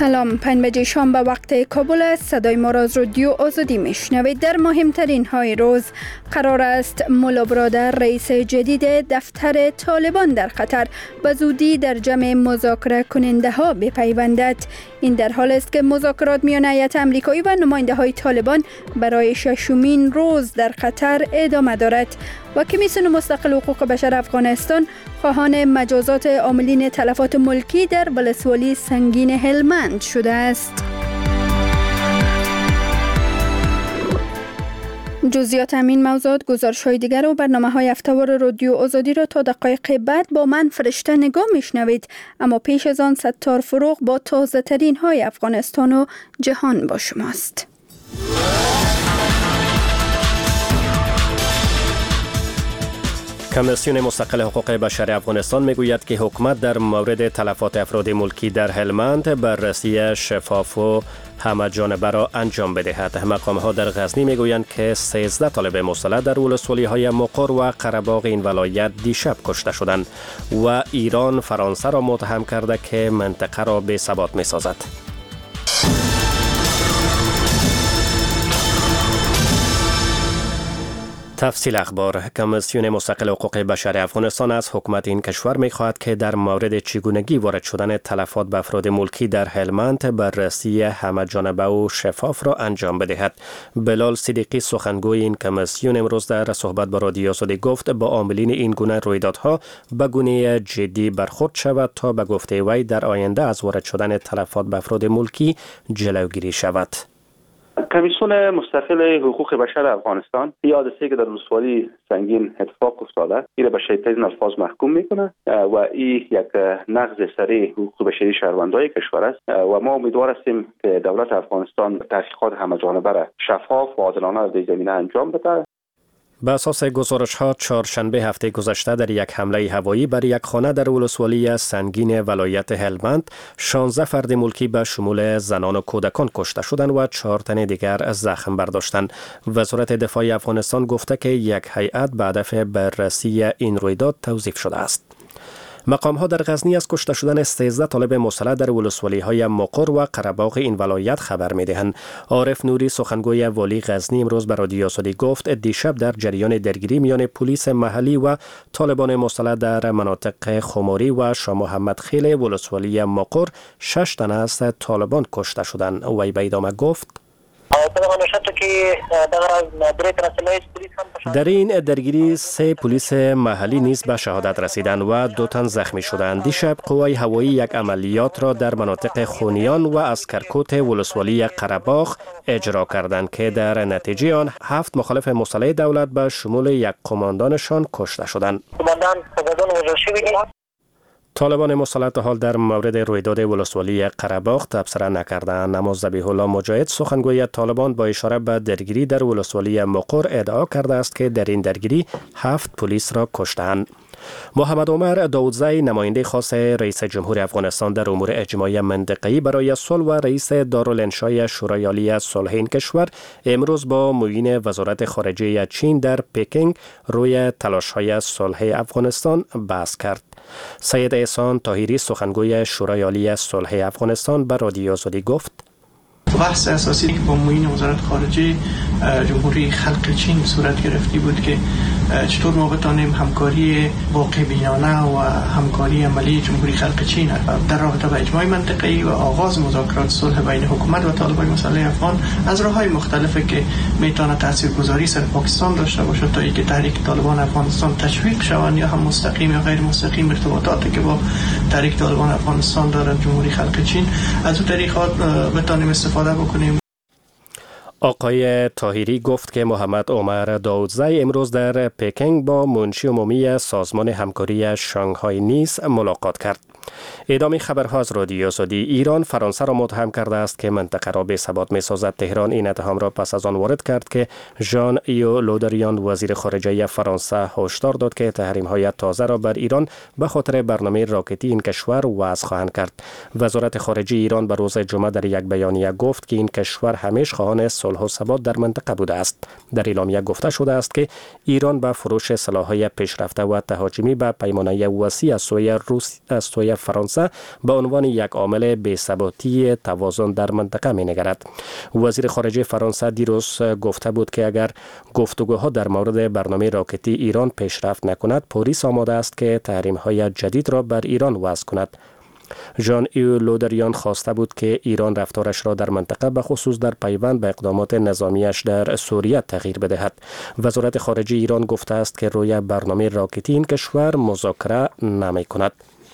سلام، 5 بجه شام به وقت کابل است. صدای ما را از رادیو آزادی میشنوید. در مهمترین های روز قرار است مولا برادر رئیس جدید دفتر طالبان در قطر به زودی در جمع مذاکره کننده ها بپیوندد. این در حال است که مذاکرات میان هیئت امریکایی و نماینده های طالبان برای 6مین روز در قطر ادامه دارد. و کمیسیون مستقل حقوق بشر افغانستان خواهان مجازات عاملین تلفات ملکی در ولسوالی سنگین هلمند شده است. جزئیات همین موضوعات، گزارش‌های دیگر و برنامه‌های هفته‌وار رادیو آزادی را تا دقایق بعد با من فرشته نگاه میشنوید. اما پیش از آن ستار فروغ با تازه ترین های افغانستان و جهان با شماست. کمیسیون مستقل حقوق بشر افغانستان میگوید که حکومت در مورد تلفات افراد ملکی در هلمند بررسی شفاف و همه جانبه را انجام بدهد. مقام‌ها در غزنی میگویند که 13 طالب مسلح در ولسوالی‌های مقر و قره‌باغ این ولایت دیشب کشته شدند و ایران فرانسه را متهم کرده که منطقه را بی‌ثبات می‌سازد. تفصیل اخبار. کمیسیون مستقل حقوق بشر افغانستان از حکومت این کشور می‌خواهد که در مورد چگونگی وارد شدن تلفات به افراد ملکی در هلمند بررسی همه جانبه و شفاف را انجام بدهد. بلال صدیقی سخنگوی این کمیسیون امروز در صحبت با رادیو آزادی گفت با عاملین این گونه رویدادها به گونه جدی برخورد شود تا به گفته وی در آینده از وارد شدن تلفات به افراد ملکی جلوگیری شود. کمیسیون مستقل حقوق بشر افغانستان حادثه‌ای که در ولسوالی سنگین اتفاق افتاده این به شدیدترین الفاظ محکوم میکنه و این یک نقض سریع حقوق بشری شهروندان کشور است و ما امیدوار هستیم که دولت افغانستان تحقیقات همه جانبه را شفاف و عادلانه در زمینه انجام بده. به اساس گزارش‌ها چهارشنبه هفته گذشته در یک حمله هوایی بر یک خانه در ولسوالی سنگین ولایت هلمند 16 فرد ملکی به شمول زنان و کودکان کشته شدند و 4 تن دیگر زخم برداشتند. وزارت دفاع افغانستان گفته که یک هیئت به هدف بررسی این رویداد توظیف شده است. مقام‌ها در غزنی از کشته شدن 13 طالب مسلح در ولسوالی‌های مقر و قره‌باغ این ولایت خبر می‌دهند. عارف نوری سخنگوی والی غزنی امروز به رادیو آزادی گفت دیشب در جریان درگیری میان پلیس محلی و طالبان مسلح در مناطق خماری و شاه محمد خیل ولسوالی مقر 6 تن از طالبان کشته شدند. وی به ادامه گفت در این درگیری 3 پلیس محلی نیز به شهادت رسیدند و 2 تن زخمی شدند. دیشب قوای هوایی یک عملیات را در مناطق خونیان و اسکرکوت ولسوالی قره‌باغ اجرا کردند که در نتیجه آن 7 مخالف مسلح دولت به شمول یک قماندانشان کشته شدند. طالبان مسلح تا حال در مورد رویداد ولسوالی قره‌باغ تبصره نکردند، اما ذبیح الله مجاهد سخنگوی طالبان با اشاره به درگیری در ولسوالی مقر ادعا کرده است که در این درگیری 7 پلیس را کشتند. محمد عمر داودزی نماینده خاص رئیس جمهور افغانستان در امور اجتماعی منطقه‌ای برای صلح و رئیس دارالانشای شورای عالی صلح این کشور امروز با معین وزارت خارجه چین در پکینگ روی تلاش‌های صلح افغانستان بحث کرد. سید احسان طاهری سخنگوی شورای عالی صلح افغانستان به رادیو آزادی گفت بحث اساسی که با معین وزارت خارجه جمهوری خلق چین صورت گرفتی بود که چطور ما بتانیم همکاری واقع بینانه و همکاری عملی جمهوری خلق چین در رابطه با اجماع منطقه‌ای و آغاز مذاکرات صلح بین حکومت و طالبان مسلح افغان از راه‌های مختلفی که میتونه تاثیرگذاری سر پاکستان داشته باشه تا اینکه تحریک طالبان افغانستان تشویق شوند یا هم مستقیم یا غیر مستقیم ارتباطاتی که با تحریک طالبان افغانستان دارد جمهوری خلق چین از اون طریقات بتانیم استفاده بکنیم. آقای طاهری گفت که محمد عمر داودزی امروز در پکینگ با منشی عمومی سازمان همکاری شانگهای نیز ملاقات کرد. ادامه خبرها از رادیو آزادی. ایران فرانسه را متهم کرده است که منطقه را بی‌ثبات می‌سازد. تهران این اتهام را پس از آن وارد کرد که ژان ایو لودریان وزیر خارجه فرانسه هشدار داد که تحریم‌های تازه را بر ایران به خاطر برنامه راکتی این کشور وضع خواهند کرد. وزارت خارجه ایران به روز جمعه در یک بیانیه گفت که این کشور همیشه خواهان صلح صلح و ثبات در منطقه بوده است. در اعلامیه گفته شده است که ایران به فروش سلاح‌های پیشرفته و تهاجمی به پیمانه وسیع از سوی فرانسه به عنوان یک عامل بی‌ثباتی توازن در منطقه می‌نگرد. وزیر خارجه فرانسه دیروز گفته بود که اگر گفتگوها در مورد برنامه راکتی ایران پیشرفت نکند، پاریس آماده است که تحریم‌های جدید را بر ایران وضع کند. ژان ایو لودریان خواسته بود که ایران رفتارش را در منطقه به خصوص در پیوند به اقدامات نظامیش در سوریه تغییر بدهد. وزارت خارجه ایران گفته است که روی برنامه راکتی این کشور مذاکره نمی کند.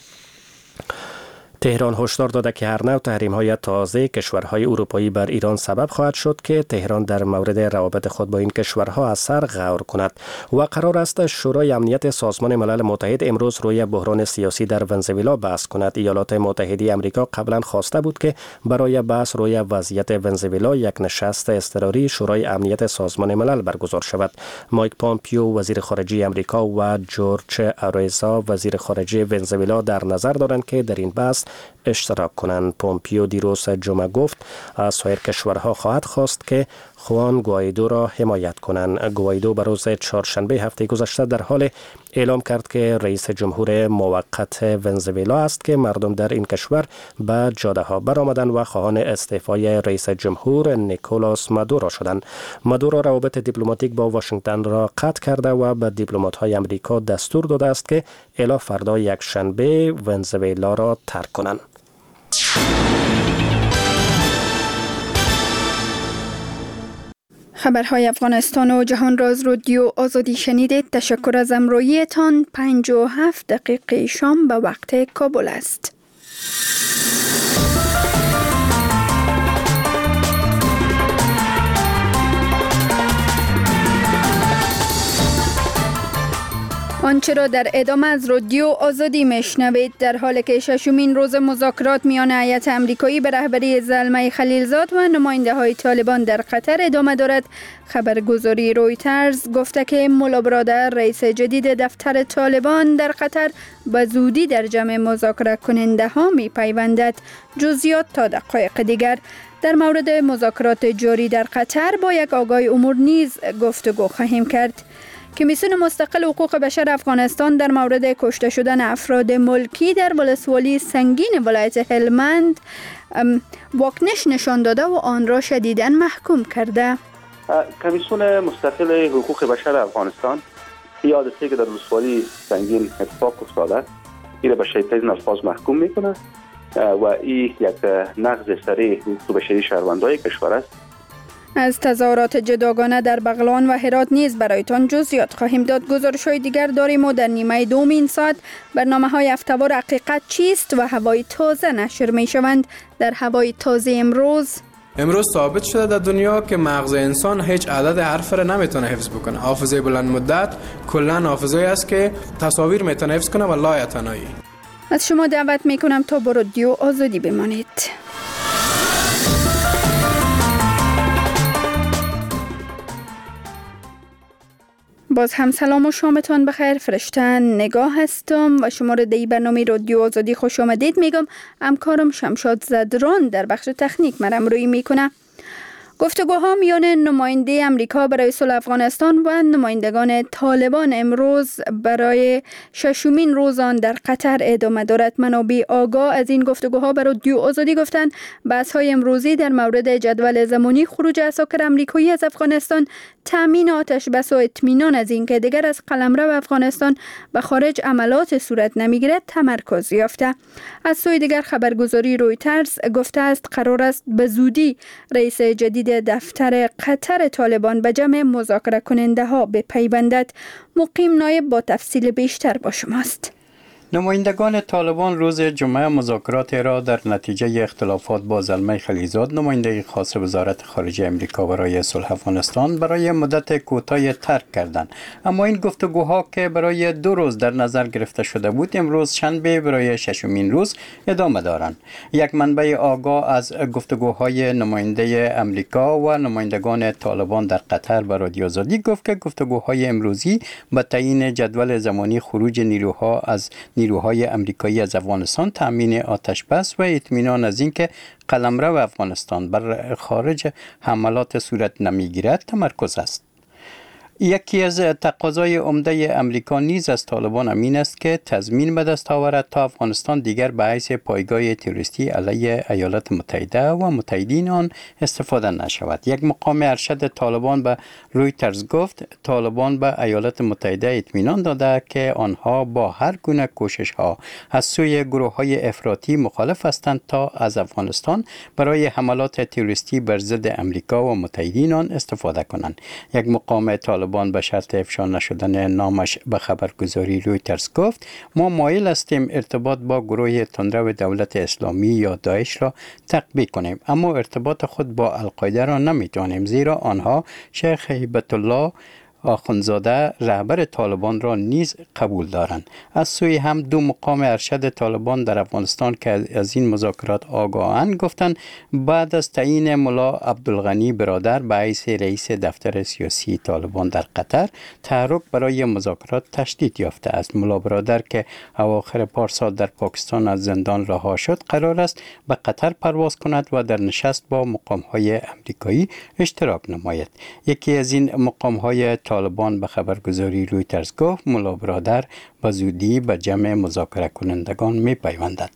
تهران هشدار داده که هر نوع تحریم‌های تازه کشورهای اروپایی بر ایران سبب خواهد شد که تهران در مورد روابط خود با این کشورها از سر غور کند و قرار است شورای امنیت سازمان ملل متحد امروز روی بحران سیاسی در ونزوئلا بحث کند. ایالات متحده آمریکا قبلا خواسته بود که برای بحث روی وضعیت ونزوئلا یک نشست اضطراری شورای امنیت سازمان ملل برگزار شود. مایک پامپیو وزیر خارجه آمریکا و جورج آرزا وزیر خارجه ونزوئلا در نظر دارند که در این بحث اشتراک کنند. پومپیو دیروز جمعه گفت از سایر کشورها خواهد خواست که خوان گوایدو را حمایت کنند. گوایدو به روز چهارشنبه هفته گذشته در حال اعلام کرد که رئیس جمهور موقت ونزوئلا است که مردم در این کشور به جاده ها برآمدند و خواهان استعفای رئیس جمهور نیکولاس مادورو شدند. مادورو روابط دیپلماتیک با واشنگتن را قطع کرده و به دیپلمات‌های آمریکا دستور داده است که الی فردا یک شنبه ونزوئلا را ترک کنند. خبرهای افغانستان و جهان را از رادیو آزادی شنیدید. تشکر از همراهیتان. 57 دقیقه شام به وقت کابل است. آنچه را در ادامه از رادیو آزادی میشنوید. در حالی که ششمین روز مذاکرات میان هیئت آمریکایی به رهبری زلمه خلیلزاد و نماینده های طالبان در قطر ادامه دارد، خبرگزاری رویترز گفته که مولا برادر رئیس جدید دفتر طالبان در قطر به زودی در جمع مذاکره کننده ها می پیوندد. جزئیات تا دقایق دیگر. در مورد مذاکرات جاری در قطر با یک آگاه امور نیز گفتگو خواهیم کرد. کمیسیون مستقل حقوق بشر افغانستان در مورد کشته شدن افراد ملکی در ولسوالی سنگین ولایت هلمند واکنش نشان داده و آن را شدیداً محکوم کرده. کمیسیون مستقل حقوق بشر افغانستان این حادثه که در ولسوالی سنگین اتفاق افتاده این را به شدیدترین الفاظ محکوم میکنه و این یک نقض صریح حقوق بشری شهروندان کشور است. از تظاهرات جداگانه در بغلان و هرات نیز برایتان جزئیات خواهیم داد. گزارش‌های دیگر داریم و در نیمه دوم این ساعت برنامه‌های هفته‌وار حقیقت چیست و هوای تازه نشر می‌شوند. در هوای تازه امروز ثابت شده در دنیا که مغز انسان هیچ عدد حرف را نمیتونه حفظ بکنه. حافظه بلند مدت کلاً حافظه است که تصاویر میتونه حفظ کنه و لایتنایی. از شما دعوت میکنم تا با رادیو آزادی بمانید. باز هم سلام و شامتان بخیر. فرشته نگاه هستم و شما را در برنامه رادیو آزادی خوش آمدید میگم. همکارم شمشاد زدران در بخش تکنیک مرم روی میکنه. گفتگوها میان نماینده امریکا برای صلح افغانستان و نمایندگان طالبان امروز برای ششمین روز آن در قطر ادامه دارد. منابع آگاه از این گفتگوها به رادیو آزادی گفتند بحث‌های امروزی در مورد جدول زمانی خروج عساکر امریکایی از افغانستان، تامین آتش بس و اطمینان از اینکه دیگر از قلمرو افغانستان به خارج عملیات صورت نمیگیرد تمرکز یافته. از سوی دیگر خبرگزاری رویترز گفته است قرار است به زودی رئیس جدید دفتر قطر طالبان به جمع مذاکره کننده ها بپیوندد. مقیم نایب با تفصیل بیشتر با شماست. نمایندگان طالبان روز جمعه مذاکرات را در نتیجه اختلافات با زلمه خلیلزاد نماینده خاص وزارت خارجه آمریکا برای صلح افغانستان برای مدت کوتاهی ترک کردند. اما این گفتگوها که برای 2 روز در نظر گرفته شده بود امروز شنبه برای ششمین روز ادامه دارند. یک منبع آگاه از گفتگوهای نماینده آمریکا و نمایندگان طالبان در قطر به رادیو آزادی گفت که گفتگوهای امروزی به تعیین جدول زمانی خروج نیروها از نیروهای امریکایی از افغانستان، تامین آتش بس و اطمینان از اینکه قلمرو افغانستان بر خارج حملات صورت نمیگیرد تمرکز است. یکی از تقاضای عمده امریکا نیز از طالبان امین است که تضمین به دست آورد تا افغانستان دیگر به حیث پایگاه تروریستی علیه ایالات متحده و متحدین آن استفاده نشود. یک مقام ارشد طالبان به رویترز گفت طالبان به ایالات متحده اطمینان داده که آنها با هر گونه کوشش ها از سوی گروه های افراطی مخالف هستند تا از افغانستان برای حملات تروریستی بر ضد امریکا و متحدین آن استفاده کنند. یک مقام طالبان به شرط افشا نشدن نامش به خبرگزاری رویترز گفت ما مایل هستیم ارتباط با گروه تندرو دولت اسلامی یا داعش را تقویت کنیم، اما ارتباط خود با القاعده را نمیتوانیم، زیرا آنها شیخ هیبت الله آخوندزاده رهبر طالبان را نیز قبول دارند. از سوی هم دو مقام ارشد طالبان در افغانستان که از این مذاکرات آگاهند گفتند بعد از تعیین ملا عبدالغنی برادر به حیث رئیس دفتر سیاسی طالبان در قطر، تحرک برای مذاکرات تشدید یافته است. ملا برادر که اواخر پارسال در پاکستان از زندان رها شد قرار است به قطر پرواز کند و در نشست با مقام‌های امریکایی اشتراک نماید. یکی از این مقام‌های طالبان به خبرگزاری رویترز گفت ملا برادر به زودی به جمع مذاکره کنندگان می پیوندد.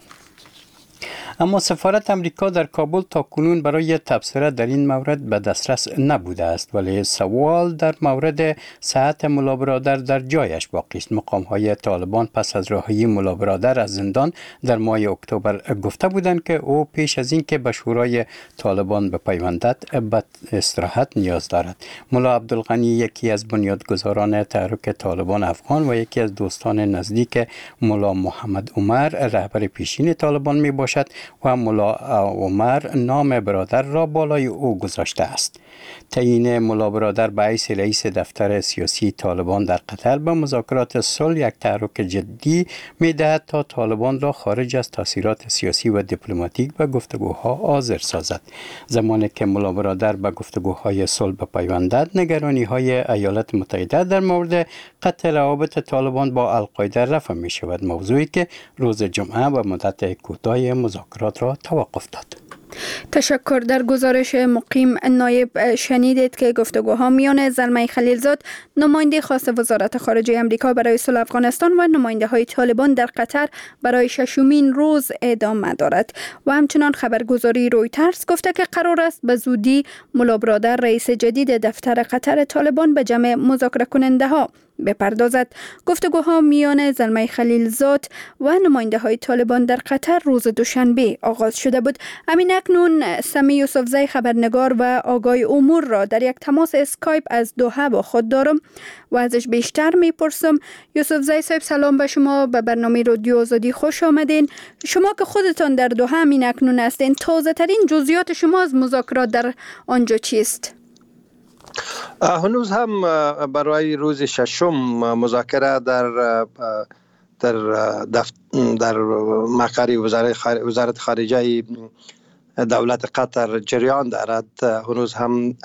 اما سفارت امریکا در کابل تاکنون برای تبصره در این مورد به دسترس نبوده است، ولی سوال در مورد صحت ملا برادر در جایش باقی است. مقام‌های طالبان پس از رهایی ملا برادر از زندان در ماه اکتبر گفته بودند که او پیش از اینکه به شورای طالبان بپیوندد به استراحت نیاز دارد. ملا عبدالغنی یکی از بنیادگذاران تحریک طالبان افغان و یکی از دوستان نزدیک ملا محمد عمر رهبر پیشین طالبان می باشد و ملا عمر نام برادر را بالای او گذاشته است. تعیین ملا برادر به حیث رئیس دفتر سیاسی طالبان در قطر به مذاکرات صلح یک تحرک جدی می‌دهد تا طالبان را خارج از تاثیرات سیاسی و دیپلماتیک به گفتگوها حاضر سازد. زمانی که ملا برادر به گفتگوهای صلح بپیوندد، نگرانی‌های ایالات متحده در مورد قطع روابط طالبان با القاعده رفع می‌شود، موضوعی که روز جمعه و مدت کوتاه مذاکرات را توقف داد. تشکر. در گزارش مقیم نایب شنیدید که گفتگوها میان زلمه خلیلزاد نماینده خاص وزارت خارجه امریکا برای صلح افغانستان و نماینده های طالبان در قطر برای ششمین روز ادامه دارد و همچنان خبرگزاری رویترز گفته که قرار است به زودی ملا برادر رئیس جدید دفتر قطر طالبان به جمع مذاکره کننده ها بپردازد. گفتگوها میان زلمه خلیلزاد و نماینده های طالبان در قطر روز دوشنبه آغاز شده بود. همین اکنون سمی یوسفزی خبرنگار و آگاه امور را در یک تماس اسکایپ از دوحه با خود دارم و ازش بیشتر میپرسم. یوسفزی صاحب سلام به شما، به برنامه رادیو آزادی خوش آمدین. شما که خودتان در دوحه همین اکنون هستین، تازه ترین جزئیات شما از مذاکرات در آنجا چیست؟ هنوز هم برای روز ششم مذاکره در مقر وزارت خارجه دولت قطر جریان دارد. هنوز هم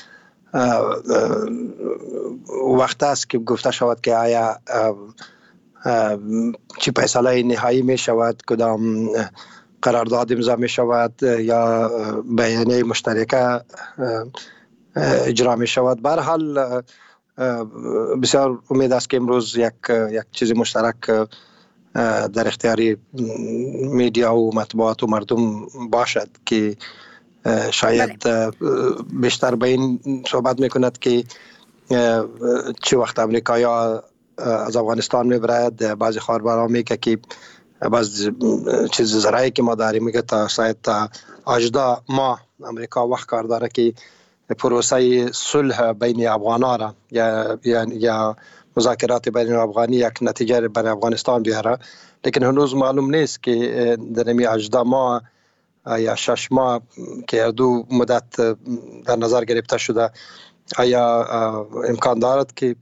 وقت است که گفته شود که آیا چی فیصله نهایی می شود، کدام قرارداد امضا می شود یا بیانیه مشترکه اجرا می شود. به هر حال بسیار امید است که امروز یک چیز مشترک در اختیار میدیا و مطبوعات و مردم باشد که شاید بیشتر به این صحبت میکند که چه وقت امریکایی از افغانستان میبرد. بعضی خبرها میگه که بعض چیز زرعی که ما داریم میگه تا 18 ماه امریکا وقت کار داره که پروسه صلح بین افغانان را یا مذاکرات بین افغانی یک نتیجه برای افغانستان بیاره، لیکن هنوز معلوم نیست که در این 18 ماه یا 6 ماه که دو مدت در نظر گرفته شده آیا امکان دارد که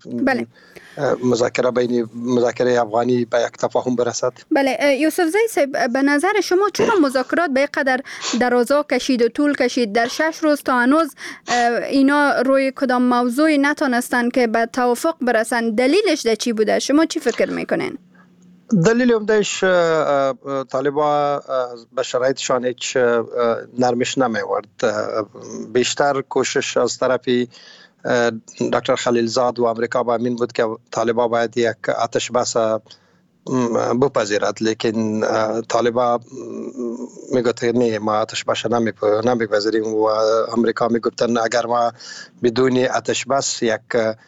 مذاکره افغانی به یک تفاهم برسد؟ بله یوسفزی صاحب، به نظر شما چرا مذاکرات به قدر درازا کشید و طول کشید؟ در 6 روز تا هنوز اینا روی کدام موضوعی نتونستن که به توافق برسن؟ دلیلش در چی بوده؟ شما چی فکر میکنین؟ دلیل عمدهش طالبان به شرایطشان هیچ نرمش نمیورد. بیشتر کوشش از طرف دکتر خلیلزاد و امریکا با این بود که طالبان باید یک آتش بس بپذیرد، لیکن طالبان میگفت نه، ما آتش بس نمیپذیریم و امریکا میگفتن اگر ما بدون آتش بس یک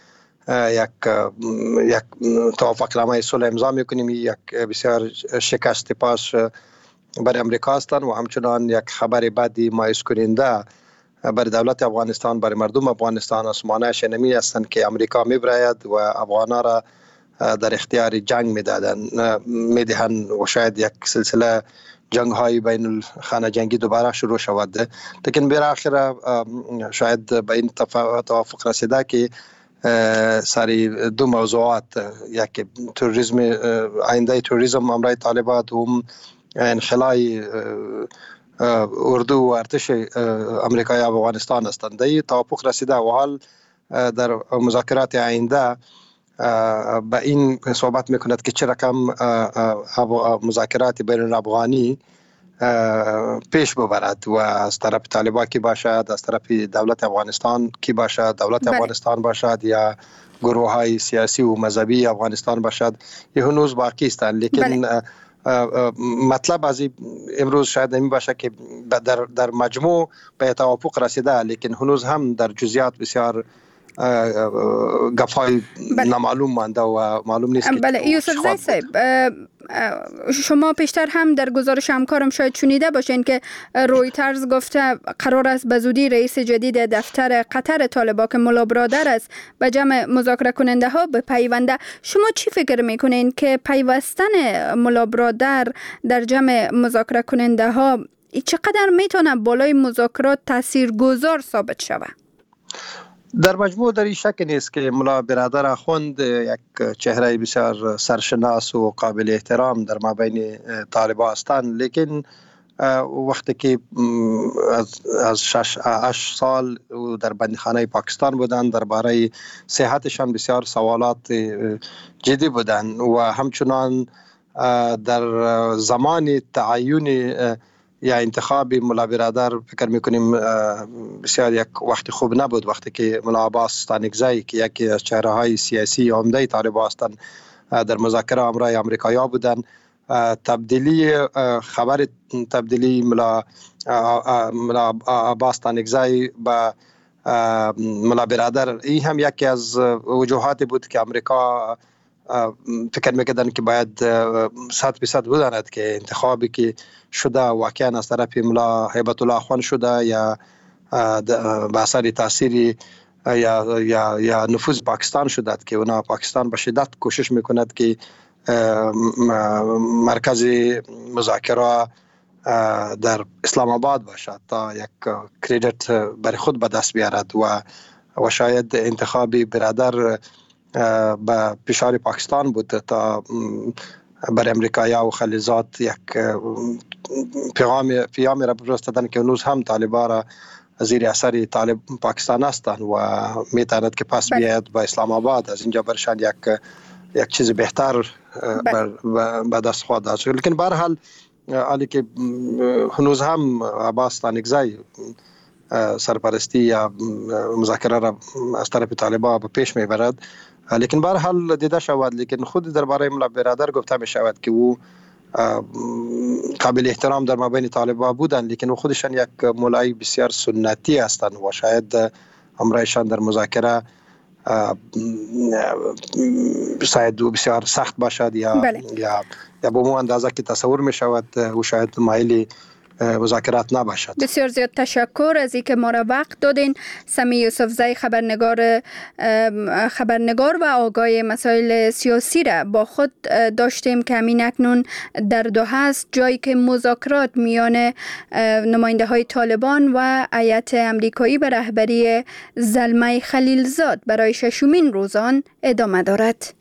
توافق نامه صلح امضا میکنیم، یک بسیار شکست پاس برای امریکا هستند و همچنان یک خبر بدی مایوس کننده برای دولت افغانستان، برای مردم افغانستان است. مانعش نمی هستند که امریکا میبراید و افغانا را در اختیار جنگ میدهند و شاید یک سلسله جنگ های بین الخانه جنگی دوباره شروع شود. لیکن بالاخره شاید به این توافق رسیده که سری دو موضوعات، یک تروریسم، آینده تروریسم امرای طالبان، دوم انخلای اردو و ارتش امریکای افغانستان هستند. در توافق رسیده و حال در مذاکرات آینده به این صحبت میکند که چه رقم مذاکرات بین الافغانی پیش ببرد و از طرف طالبان کی باشد، از طرف دولت افغانستان کی باشد، دولت افغانستان باشد یا گروه های سیاسی و مذهبی افغانستان باشد، یه هنوز باقی است. لیکن مطلب از امروز شاید نمی باشه که در مجموع به توافق رسیده، لیکن هنوز هم در جزئیات بسیار گپ‌های نامعلوم مانده و معلوم نیست. بله یوسف زی صاحب، شما پیشتر هم در گزارش همکارم شاید شنیده باشین که رویترز گفته قرار است به زودی رئیس جدید دفتر قطر طالبان که ملا برادر است به جمع مذاکره کننده ها بپیونده. شما چی فکر میکنین که پیوستن ملا برادر در جمع مذاکره کننده ها چقدر میتونه بالای مذاکرات تاثیرگذار ثابت شود؟ در مجموع در این شک نیست که ملا برادر اخوند یک چهره بسیار سرشناس و قابل احترام در مابین طالبان هستند، لیکن وقتی که از 6 سال در بندخانه پاکستان بودند، درباره صحتشان بسیار سوالات جدی بودند و همچنان در زمان تعیین یا انتخاب ملا برادر فکر میکنیم بسیار یک وقت خوب نبود، وقتی که ملا عباس ستانکزی که یکی از چهره های سیاسی عمده طالبان هستند در مذاکره همراه امریکایی‌ها بودند. خبر تبدیلی ملا عباس ستانکزی به ملا برادر، این هم یکی از وجوهاتی بود که امریکا فکر میکردن که باید 100% بداند که انتخابی که شده واقعا از طرف ملا هیبت الله اخوان شده یا به اثر تاثیر یا نفوذ پاکستان شده که اونا پاکستان به شدت کوشش میکند که مرکز مذاکره در اسلام آباد باشد تا یک کردیت برای خود به دست بیارد و شاید انتخاب برادر به فشار پاکستان بود تا بر امریکایی‌ها و خلیلزاد یک پیامی را بفرستادن که هنوز هم طالبان را زیر اثر طالب پاکستان هستند و میتواند که پس بیاید به اسلام آباد، از اینجا برشان یک چیز بهتر به دست خواهد داشت. لیکن به هر حال حالی که هنوز هم عباس ستانکزی سرپرستی یا مذاکره را از طرف طالبان به پیش میبرد، لیکن به هر حال دیده شود. لیکن خود درباره ملا برادر گفته می شود که او قابل احترام در مابین طالبان بودند، لیکن او خودشان یک مولای بسیار سنتی هستند و شاید امرایشان در مذاکره شاید بسیار سخت باشد یا به مو اندازه که تصور می شود او شاید مایل مذاکرات نباشد. بسیار زیاد تشکر از اینکه ما را وقت دادین. سمی یوسفزی خبرنگار و آگاه مسائل سیاسی را با خود داشتیم که همین اکنون در دوحه است، جایی که مذاکرات میان نماینده های طالبان و هیئت امریکایی به رهبری زلمه خلیلزاد برای 6مین روزان ادامه دارد.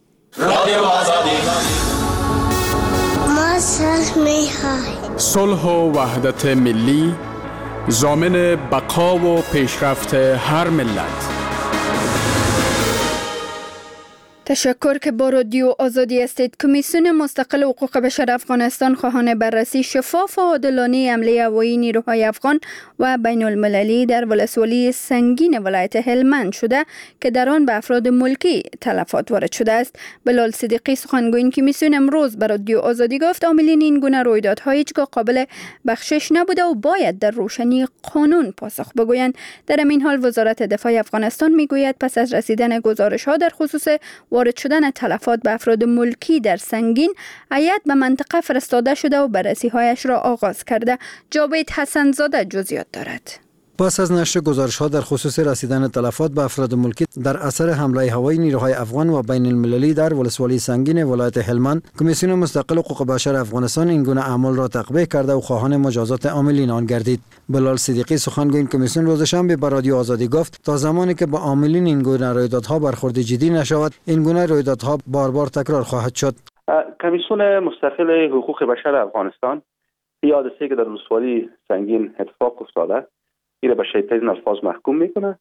صلح و وحدت ملی ضامن بقا و پیشرفت هر ملت. تشکر که با رادیو آزادی هستید. کمیسیون مستقل حقوق بشر افغانستان خواهان بررسی شفاف و عادلانه حمله هوایی نیروهای افغان و بین المللی در ولسوالی سنگین ولایت هلمند شده که در آن به افراد ملکی تلفات وارد شده است. بلال صدیقی سخنگوی این کمیسیون امروز به رادیو آزادی گفت عاملین این گونه رویدادها هیچگاه قابل بخشش نبوده و باید در روشنی قانون پاسخ بگویند. در این حال وزارت دفاع افغانستان میگوید پس از رسیدن گزارش‌ها در خصوص وارد شدن تلفات به افراد ملکی در سنگین، هیئت به منطقه فرستاده شده و بررسی‌هایش را آغاز کرده. جاوید حسن‌زاده جزئیات دارد. پس از نشر گزارش‌ها در خصوص رسیدن تلفات به افراد ملکی در اثر حمله هوایی نیروهای افغان و بین المللی در ولسوالی سنگین ولایت هلمند، کمیسیون مستقل حقوق بشر افغانستان این گونه اعمال را تقبیح کرده و خواهان مجازات عاملین آن گردید. بلال صدیقی سخنگوی این کمیسیون روز شنبه به رادیو آزادی گفت تا زمانی که با عاملین این گونه رویدادها برخورد جدی نشود، این گونه رویدادها بار تکرار خواهد شد. کمیسیون مستقل حقوق بشر افغانستان این حادثه‌ای که در ولسوالی سنگین اتفاق افتاده این به شدیدترین الفاظ محکوم میکنه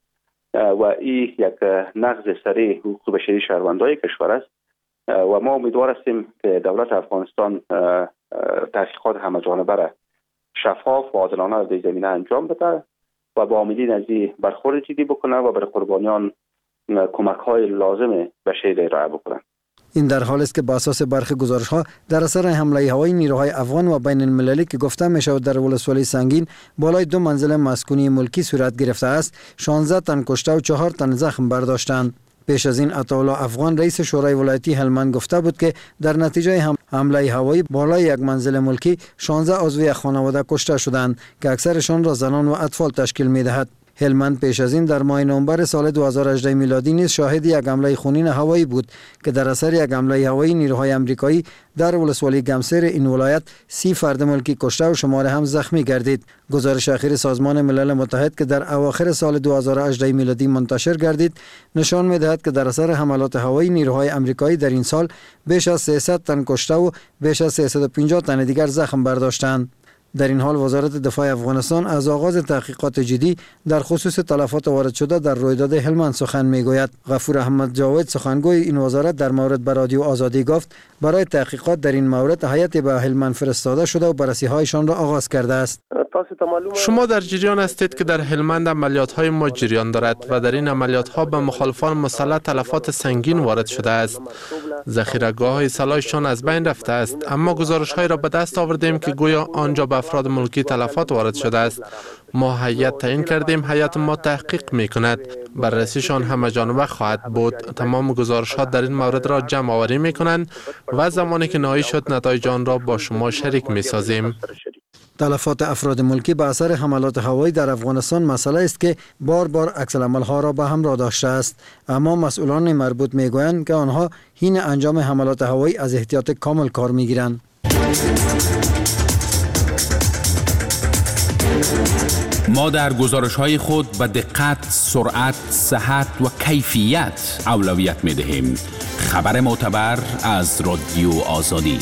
و این یک نقض سریع حقوق بشری شهروندان کشور است و ما امیدوار هستیم که دولت افغانستان تحقیقات همه‌جانبه را شفاف و عادلانه در زمینه انجام بده و با عاملین از این برخورد جدی بکنه و برای قربانیان کمک‌های لازم بشری ارائه بکنه. این در حالی است که با اساس برخی گزارش‌ها در اثر حمله هوایی نیروهای افغان و بین المللی که گفته می‌شود در ولسوالی سنگین بالای 2 منزل مسکونی ملکی صورت گرفته است، 16 تن کشته و 4 تن زخم برداشتند. پیش از این عطاالله افغان رئیس شورای ولایتی هلمند گفته بود که در نتیجه حمله هوایی بالای یک منزل ملکی 16 عضو خانواده کشته شدند که اکثرشان را زنان و اطفال تشکیل می‌دهد. هلمند پیش از این در ماه نوامبر سال 2018 میلادی نیز شاهد یک حمله خونین هوایی بود که در اثر یک حمله هوایی نیروهای آمریکایی در ولسوالی گمسیر این ولایت 30 فرد ملکی کشته و شمار هم زخمی گردید. گزارش اخیر سازمان ملل متحد که در اواخر سال 2018 میلادی منتشر گردید نشان می‌دهد که در اثر حملات هوایی نیروهای آمریکایی در این سال بیش از 300 تن کشته و بیش از 350 تن دیگر زخم برداشتند. در این حال وزارت دفاع افغانستان از آغاز تحقیقات جدی در خصوص تلفات وارد شده در رویداد هلمند سخن میگوید. غفور احمد جاوید سخنگوی این وزارت در مورد به رادیو آزادی گفت برای تحقیقات در این مورد هیئت به هلمند فرستاده شده و بررسی‌هایشان را آغاز کرده است. شما در جریان هستید که در هلمند عملیات‌های ما جریان دارد و در این عملیات‌ها به مخالفان مسلح تلفات سنگین وارد شده است. ذخیره‌گاه‌های سلاحشان از بین رفته است، اما گزارش‌هایی را به دست آوردیم که گویا آنجا به افراد ملکی تلفات وارد شده است. ما هیئت تعیین کردیم، هیئت ما تحقیق می‌کند، بررسیشان همه‌جانبه خواهد بود. تمام گزارش‌ها در این مورد را جمع آوری می‌کنند و زمانی که نهایی شد نتایج آن را با شما شریک می‌سازیم. تلفات افراد ملکی به اثر حملات هوایی در افغانستان مسئله است که بار عکس‌العمل‌ها را به همراه داشته است، اما مسئولان مربوط میگویند که آنها حین انجام حملات هوایی از احتیاط کامل کار میگیرند. ما در گزارش‌های خود به دقت، سرعت، صحت و کیفیت اولویت می‌دهیم. خبر معتبر از رادیو آزادی.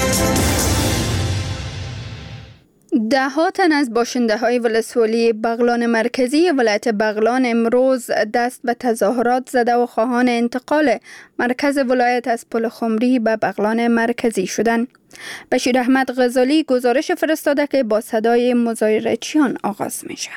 ده‌ها تن از باشنده‌های ولسوالی بغلان مرکزی ولایت بغلان امروز دست به تظاهرات زده و خواهان انتقال مرکز ولایت از پل خمری به بغلان مرکزی شدند. بشیر احمد غزالی گزارش فرستاده که با صدای مظاهره‌چیان آغاز میشه.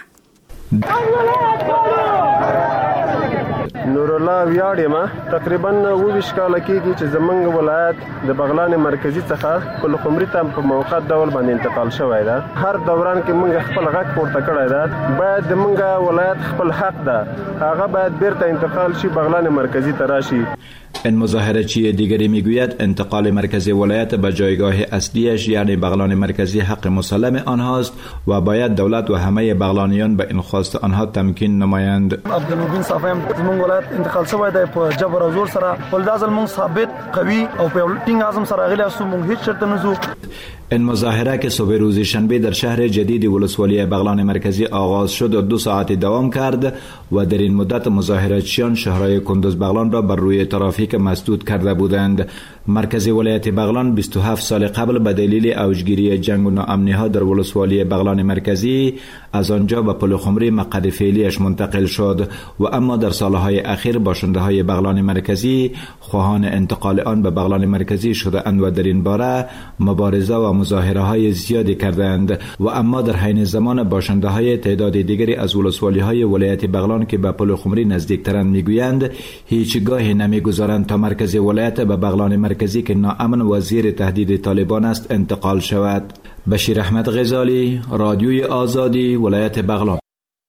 نورالله ویاړم تقریبا 20 کال کېږي چې زمونږ ولایت د بغلان مرکزی څخه پل خمری ته په موقت ډول باندې انتقال شوی ده. هر دوران کې موږ خپل غږ پورته کړی ده، باید د موږ ولایت خپل حق ده هغه باید بیرته انتقال شي، بغلان مرکزی ته راشي. این مظاهره‌چی دیگری میگوید انتقال مرکز ولایت به جایگاه اصلیش یعنی بغلان مرکزی حق مسلم آنهاست و باید دولت و همه بغلانیان به این خواست آنها تمکین نمایند. عبدالمبین صافیم زموږ ولایت انتقال شوی دی په جبر او زور سره، ولدا ځل موږ ثابت قوي او په ټینګ اعظم سره غلی اسو، موږ هیڅ چرته نه زو. این مظاهره که صبح روز شنبه در شهر جدید ولسوالی بغلان مرکزی آغاز شد و 2 ساعت دوام کرد و در این مدت مظاهراتچیان شهرهای کندوز بغلان را بر روی ترافیک مسدود کرده بودند. مرکز ولایت بغلان 27 سال قبل به دلیل اوجگیری جنگ و ناامنی ها در ولسوالی بغلان مرکزی از آنجا به پل خمری مقعد فعلیش منتقل شد و اما در سالهای اخیر باشنده های بغلان مرکزی خواهان انتقال آن به بغلان مرکزی شده اند و در این باره مبارزه و مظاهره های زیادی کردند و اما در حین زمان باشنده های تعداد دیگری از ولسوالی های ولایت بغلان که به پل خمری نزدیکترند میگویند هیچگاه نمیگذارند تا مرکز ولایت به بغلان مرکزی که ناامن و زیر تهدید طالبان است انتقال شود. بشیر احمد غزالی، رادیوی آزادی، ولایت بغلان.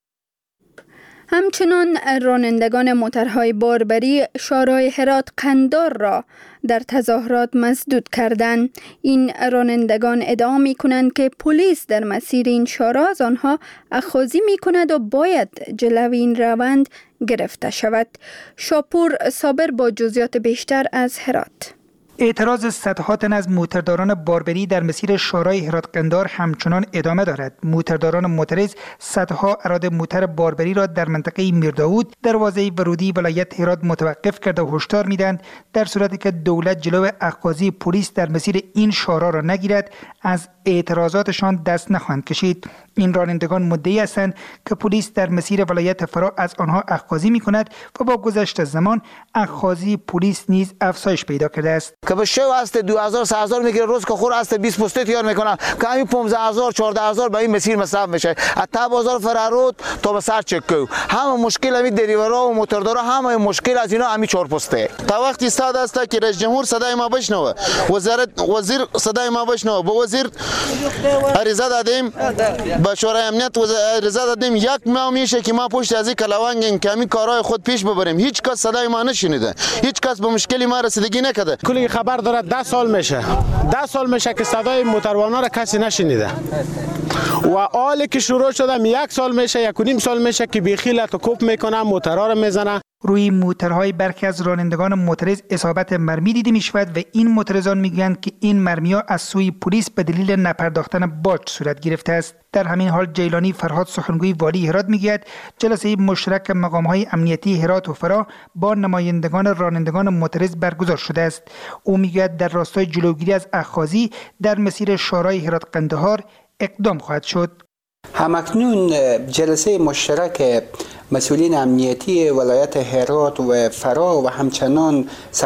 همچنان رانندگان موترهای باربری شارع هرات قندار را در تظاهرات مسدود کردند. این رانندگان ادعا می کنند که پلیس در مسیر این شارع از آنها اخاذی می کند و باید جلوی این روند گرفته شود. شاپور صابر با جزئیات بیشتر از هرات. اعتراض صدها تن از موترداران باربری در مسیر شارع هرات قندار همچنان ادامه دارد. موترداران معترض صدها اراده موتر باربری را در منطقه میرداود دروازه ورودی ولایت هرات متوقف کرده و هشدار میدهند در صورتی که دولت جلو اخاذی پلیس در مسیر این شارع را نگیرد از اعتراضاتشان دست نخواهند کشید. این رانندگان مدعی هستند که پلیس در مسیر ولایت فرا از آنها اخاذی میکند و با گذشت زمان اخاذی پلیس نیز افزایش پیدا کرده است. که به شو است 2000 3000 میگیره روز که خور است 20 پسته تیار میکنه که همین 15000 14000 به این مسیر مصرف میشه. تا بازار فرارود تا به سر چکو همه مشکل همین دریورا و موتردارا همه مشکل از اینا همین 4 پسته. تا وقتی استاد است که رئیس جمهور صدای ما بشنوه وزیر صدای ما بشنوه به وزیر عریضه دادیم با شورای امنیت عریضه دادیم 1 ماه میشه که ما پشت از این کلاوانگیم که همین کارهای خود پیش ببریم. هیچ کس صدای ما نشنیده، هیچ کس به مشکلی ما رسیدگی نکرده. کلی خبر داره 10 سال میشه که صدای موتروانا را کسی نشنیده و حالی که شروع شده 1 سال میشه 1.5 سال میشه که بیخیلت و کوپ میکنه موترها را میزنه. روی موترهای برخی از رانندگان معترض اصابت مرمی دیده می شود و این معترضان میگویند که این مرمی‌ها از سوی پلیس به دلیل نپرداختن باج صورت گرفته است. در همین حال جیلانی فرهاد سخنگوی والی هرات میگوید جلسه مشترک مقام‌های امنیتی هرات و فرا با نمایندگان رانندگان معترض برگزار شده است. او میگوید در راستای جلوگیری از اخاذی در مسیر شارع هرات قندهار اقدام خواهد شد. همکنون جلسه مشترک مسئولین امنیتی ولایت هرات و فرا و همچنان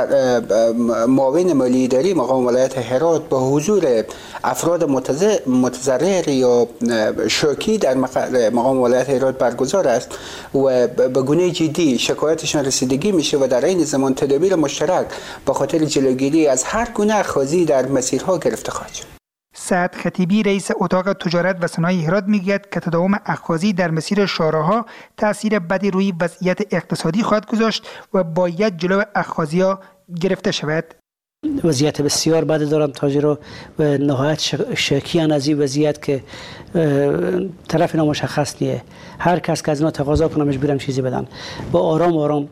معاون مالی اداری مقام ولایت هرات به حضور افراد متضرر یا شوکی در مقام ولایت هرات برگزار است و به گونه جدی شکایتشان رسیدگی میشه و در این زمان تدابیر مشترک به خاطر جلوگیری از هر گونه اخاذی در مسیرها گرفته خواهد شد. سعد خطیبی رئیس اتاق تجارت و صنایع هرات میگوید که تداوم اخاذی در مسیر شارع‌ها تأثیر بدی روی وضعیت اقتصادی خواهد گذاشت و باید جلو اخاذی‌ها گرفته شود. وضعیت بسیار بدی دارن تاجر و نهایت شکیان از این وضعیت که طرف نامشخص نیه. هر کس که از اینا تقاضا کنه مجبورم چیزی بدن. با آرام آرام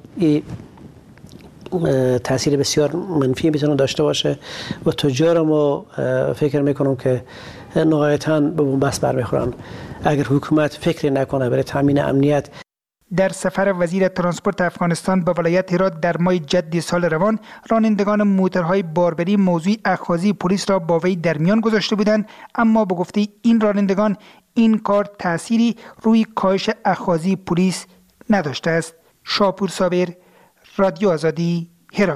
تاثیر بسیار منفی میتونه داشته باشه و تجار ما فکر میکنم که نهایتاً به بنبست برمیخورن اگر حکومت فکر نکنه برای تامین امنیت. در سفر وزیر ترانسپورت افغانستان به ولایت هرات در ماه جدی سال روان رانندگان موترهای باربری موضوع اخاذی پلیس را با وی در میان گذاشته بودند، اما به گفته این رانندگان این کار تأثیری روی کاهش اخاذی پلیس نداشته است. شاپور صابر، رادیو آزادی، هرات.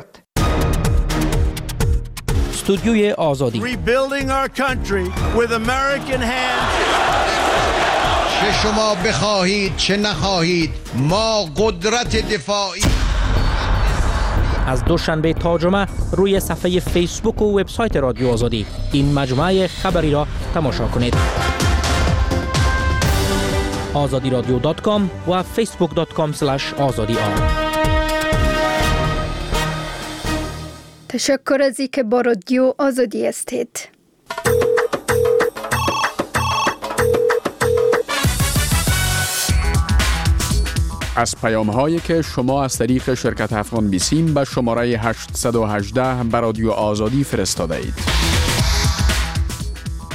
استودیوی آزادی. Rebuilding our country with American hands. چه شما بخواهید چه نخواهید ما قدرت دفاعی. از دوشنبه تا جمعه روی صفحه فیسبوک و وبسایت رادیو آزادی این مجموعه خبری را تماشا کنید. azadiradio.com و facebook.com/azadi. تشکر از اینکه با رادیو آزادی هستید. از پیام‌هایی که شما از طریق شرکت افغان بیسیم به شماره 818 به رادیو آزادی فرستاده اید.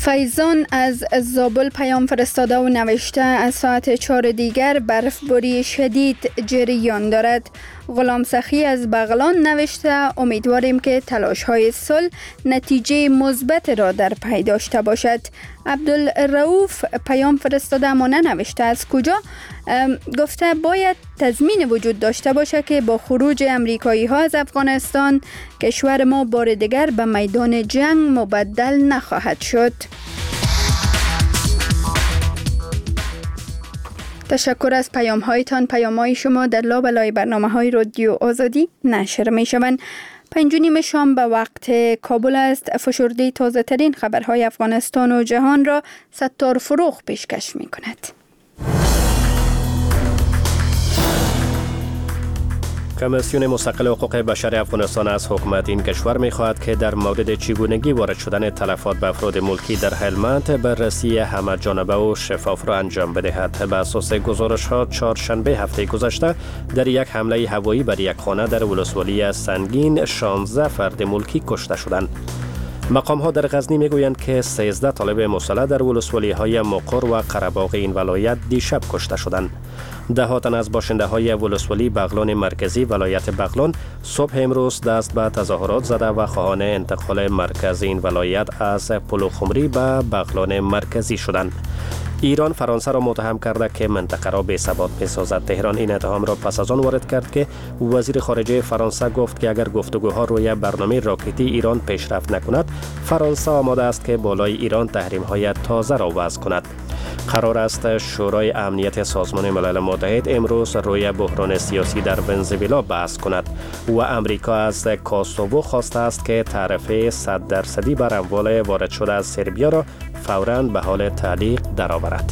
فیضان از زابل پیام فرستاده و نوشته از ساعت 4 دیگر برفباری شدید جریان دارد. غلام سخی از بغلان نوشته امیدواریم که تلاش های صلح نتیجه مثبت را در پی داشته باشد. عبدالرؤوف پیام فرستاده اما ننوشته از کجا، گفته باید تضمین وجود داشته باشه که با خروج امریکایی ها از افغانستان کشور ما بار دیگر به میدان جنگ مبدل نخواهد شد. تشکر از پیام هایتان. پیام های شما در لابلای برنامه های رادیو آزادی نشر می شوند. 5:30 شام به وقت کابل است. فشرده تازه ترین خبرهای افغانستان و جهان را ستار فروغ پیشکش می کند. کمیسیون مستقل حقوق بشر افغانستان از حکومت این کشور می‌خواهد که در مورد چگونگی وارد شدن تلفات به افراد ملکی در هلمند بررسی همه جانبه و شفاف را انجام بدهد. بر اساس گزارش‌ها چهارشنبه هفته گذشته در یک حمله هوایی بر یک خانه در ولسوالی سنگین 16 فرد ملکی کشته شدند. مقام‌ها در غزنی میگویند که 13 طالب مسلح در ولسوالی‌های مقر و قره‌باغ این ولایت دیشب کشته شدند. ده تن از باشنده‌های ولسوالی بغلان مرکزی ولایت بغلان صبح امروز دست به تظاهرات زده و خواهان انتقال مرکز این ولایت از پلوخمری به بغلان مرکزی شدند. ایران فرانسه را متهم کرده که منطقه را بی‌ثبات می‌سازد. تهران این اتهام را پس از آن وارد کرد که وزیر خارجه فرانسه گفت که اگر گفتگوها روی برنامه راکتی ایران پیشرفت نکند، فرانسه آماده است که بالای ایران تحریم‌های تازه را وضع کند. قرار است شورای امنیت سازمان ملل متحد امروز روی بحران سیاسی در ونزوئلا بحث کند و امریکا از کوسوو خواسته است که تعرفه 100% بر اموال وارد شده از سربیا را فوراً به حال تعلیق درآورد.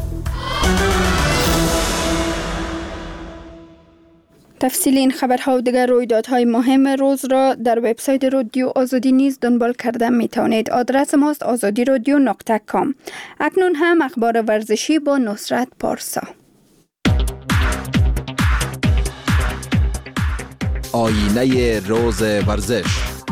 تفصیل این خبرها و دیگر رویدادهای مهم روز را در وبسایت رادیو آزادی نیز دنبال کرده می توانید. آدرس ماست azadiradyo.com. اکنون هم اخبار ورزشی با نصرت پارسا. آینه روز ورزش.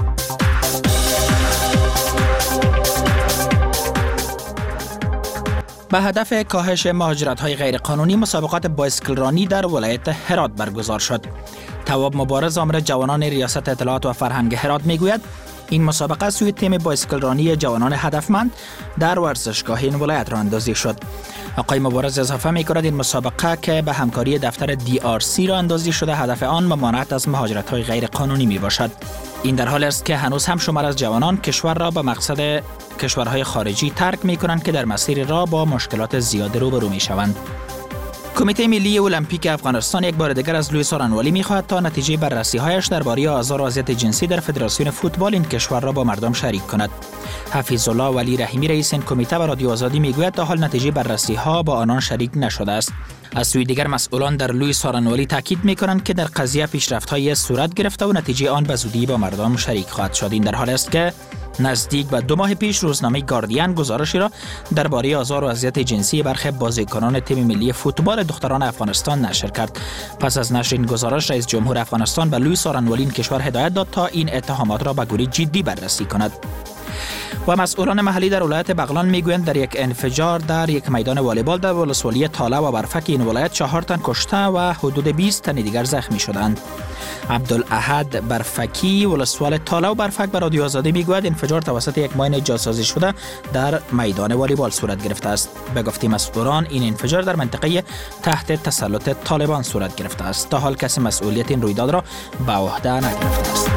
به هدف کاهش مهاجرت‌های غیرقانونی مسابقات بایسکل رانی در ولایت هرات برگزار شد. تواب مبارز آمر جوانان ریاست اطلاعات و فرهنگ هرات میگوید این مسابقه سوی تیم بایسکل رانی جوانان هدفمند در ورزشگاه این ولایت راندازی شد. آقای مبارز اضافه می‌کند این مسابقه که به همکاری دفتر DRC راندازی شده هدف آن ممانعت از مهاجرت‌های غیرقانونی میباشد. این در حالی است که هنوز هم شمار از جوانان کشور را به مقصد کشورهای خارجی ترک می‌کنند که در مسیر راه با مشکلات زیاد روبرو می‌شوند. کمیته ملی المپیک افغانستان یک بار دیگر از لوئیس آرانوالی می‌خواهد تا نتیجه بررسی‌هایش درباره آزار و اذیت جنسی در فدراسیون فوتبال این کشور را با مردم شریک کند. حفیظ الله ولی رحیمی رئیس این کمیته به رادیو آزادی میگوید تا حال نتیجه بررسی‌ها با آنان شریک نشده است. از سوی دیگر مسئولان در لوئیس آرانوالی تاکید می‌کنند که در قضیه پیشرفت‌های صورت گرفته و نتیجه آن به زودی با مردم شریک خواهد شد. این در حالی است که نزدیک به 2 ماه پیش روزنامه گاردین گزارشی را درباره آزار و اذیت جنسی برخی بازیکنان تیم ملی فوتبال دختران افغانستان نشر کرد. پس از نشر این گزارش رئیس جمهور افغانستان به لوئیس آرانوالی این کشور هدایت داد تا این اتهامات را به گونه جدی بررسی کند. و مسئولان محلی در ولایت بغلان میگویند در یک انفجار در یک میدان والیبال در ولسوالی تاله و برفک این ولایت 4 تن کشته و حدود 20 تن دیگر زخمی شدند. عبدالاحد برفکی ولسوال تاله و برفک به رادیو آزادی میگوید انفجار توسط یک ماین جاسازی شده در میدان والیبال صورت گرفته است. به گفته مسئولان این انفجار در منطقه تحت تسلط طالبان صورت گرفته است. تا حال کسی مسئولیت این رویداد را به عهده نگرفته است.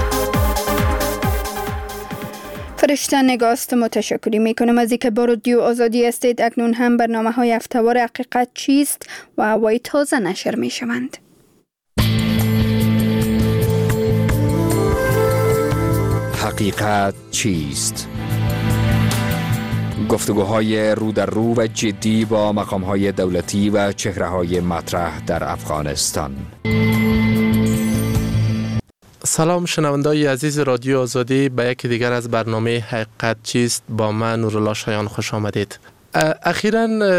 فرشته نگاست متشکری میکنم از اینکه با رادیو آزادی هستید. اکنون هم برنامه‌های هفته‌وار حقیقت چیست و هوای تازه نشر میشوند. حقیقت چیست؟ گفتگوهای رو در رو و جدی با مقام‌های دولتی و چهره‌های مطرح در افغانستان. سلام شنوندگان عزیز رادیو آزادی، به یکی دیگر از برنامه حقیقت چیست با من نورالله شایان خوش آمدید. اخیراً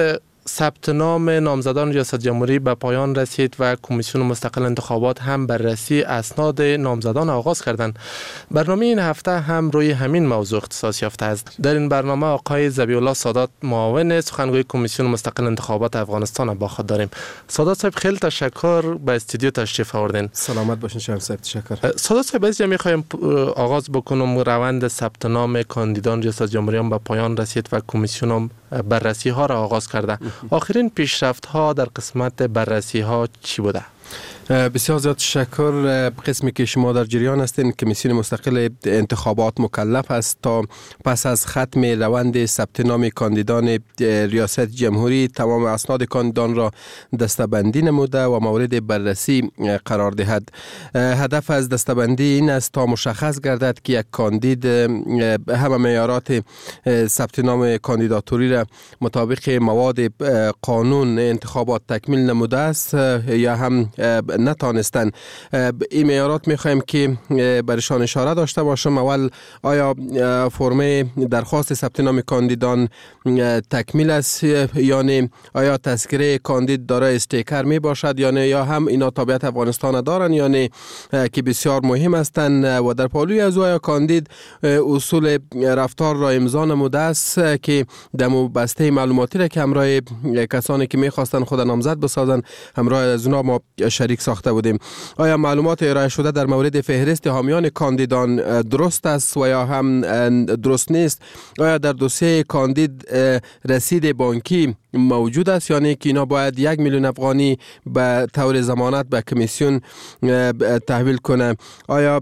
ثبت نام نامزدان ریاست جمهوری به پایان رسید و کمیسیون مستقل انتخابات هم بررسی اسناد نامزدان آغاز کردند. برنامه این هفته هم روی همین موضوع اختصاص یافته است. در این برنامه آقای ذبیح‌الله سادات معاون سخنگوی کمیسیون مستقل انتخابات افغانستان با خود داریم. سادات صاحب خیلی تشکر به استودیو تشریف آوردین. سلامت باشین شهر صاحب. تشکر. سادات صاحب از می‌خوایم آغاز بکنم. روند ثبت نام کاندیدان ریاست جمهوری هم به پایان رسید و کمیسیون هم بررسی ها را آغاز کرده. آخرین پیشرفت ها در قسمت بررسی ها چی بوده؟ بسیار زیاد تشکر. قسمی که شما در جریان هستین، کمیسیون مستقل انتخابات مکلف است تا پس از ختم روند ثبت نام کاندیدان ریاست جمهوری تمام اسناد کاندیدان را دسته‌بندی نموده و مورد بررسی قرار دهد. هدف از دسته‌بندی این است تا مشخص گردد که یک کاندید همه معیارات ثبت نام کاندیداتوری را مطابق مواد قانون انتخابات تکمیل نموده است یا هم نتانستن. این معیارات میخوایم که برشان اشاره داشته باشم. اول آیا فرم درخواست ثبت نام کاندیدان تکمیل است یا نه؟ آیا تذکره کاندید دارای استیکر می باشد یا نه؟ یا هم اینا تابعیت افغانستان دارن یا نه که بسیار مهم هستند. و در پالوی از آیا کاندید اصول رفتار را امضا نموده است که دمو بسته معلوماتی را که همراه کسانی که میخواستن خود نامزد بسازن همراه از اونا ما شریک ساخته بودیم. آیا معلومات ارائه شده در مورد فهرست حامیان کاندیدان درست است و یا هم درست نیست؟ آیا در دوسیه کاندید رسید بانکی موجود است یا نه که اینا باید 1 میلیون افغانی به طور ضمانت به کمیسیون تحویل کنه؟ آیا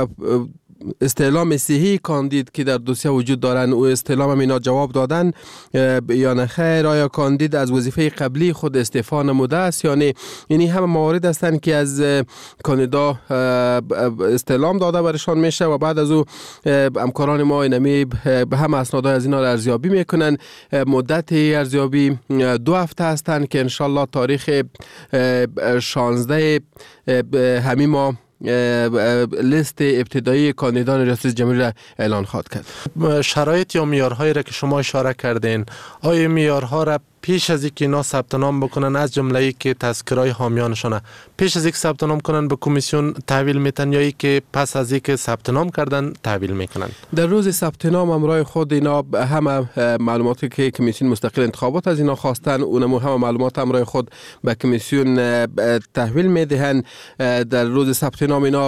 استعلام صحی کاندید که در دوسیه وجود دارن او استعلام هم اینا جواب دادن یا نه خیر؟ آیا کاندید از وظیفه قبلی خود استعفا نموده است یا نه؟ یعنی همه موارد هستند که از کاندیدا استعلام داده برشان میشه و بعد از او همکاران ما اینمی به هم اسنادهای از اینا را ارزیابی میکنن. مدت ارزیابی 2 هفته هستند که انشالله تاریخ 16 همین ماه لیست ابتدایی کاندیدان ریاست جمهوری را اعلان خواهد کرد. شرایط یا معیارهایی را که شما اشاره کردین، آیا معیارها را پیش از اینکه اینا ثبت نام بکنن از جمله که تذکرهای حامیانشونه پیش از اینکه ثبت نام کنن به کمیسیون تحویل میتن یا اینکه پس از اینکه ثبت نام کردن تحویل میکنن؟ در روز ثبت نام همراه خود اینا همه معلوماتی که کمیسیون مستقل انتخابات از اینا خواستن اونم همه معلومات همراه خود به کمیسیون تحویل میدهن. در روز ثبت نام اینا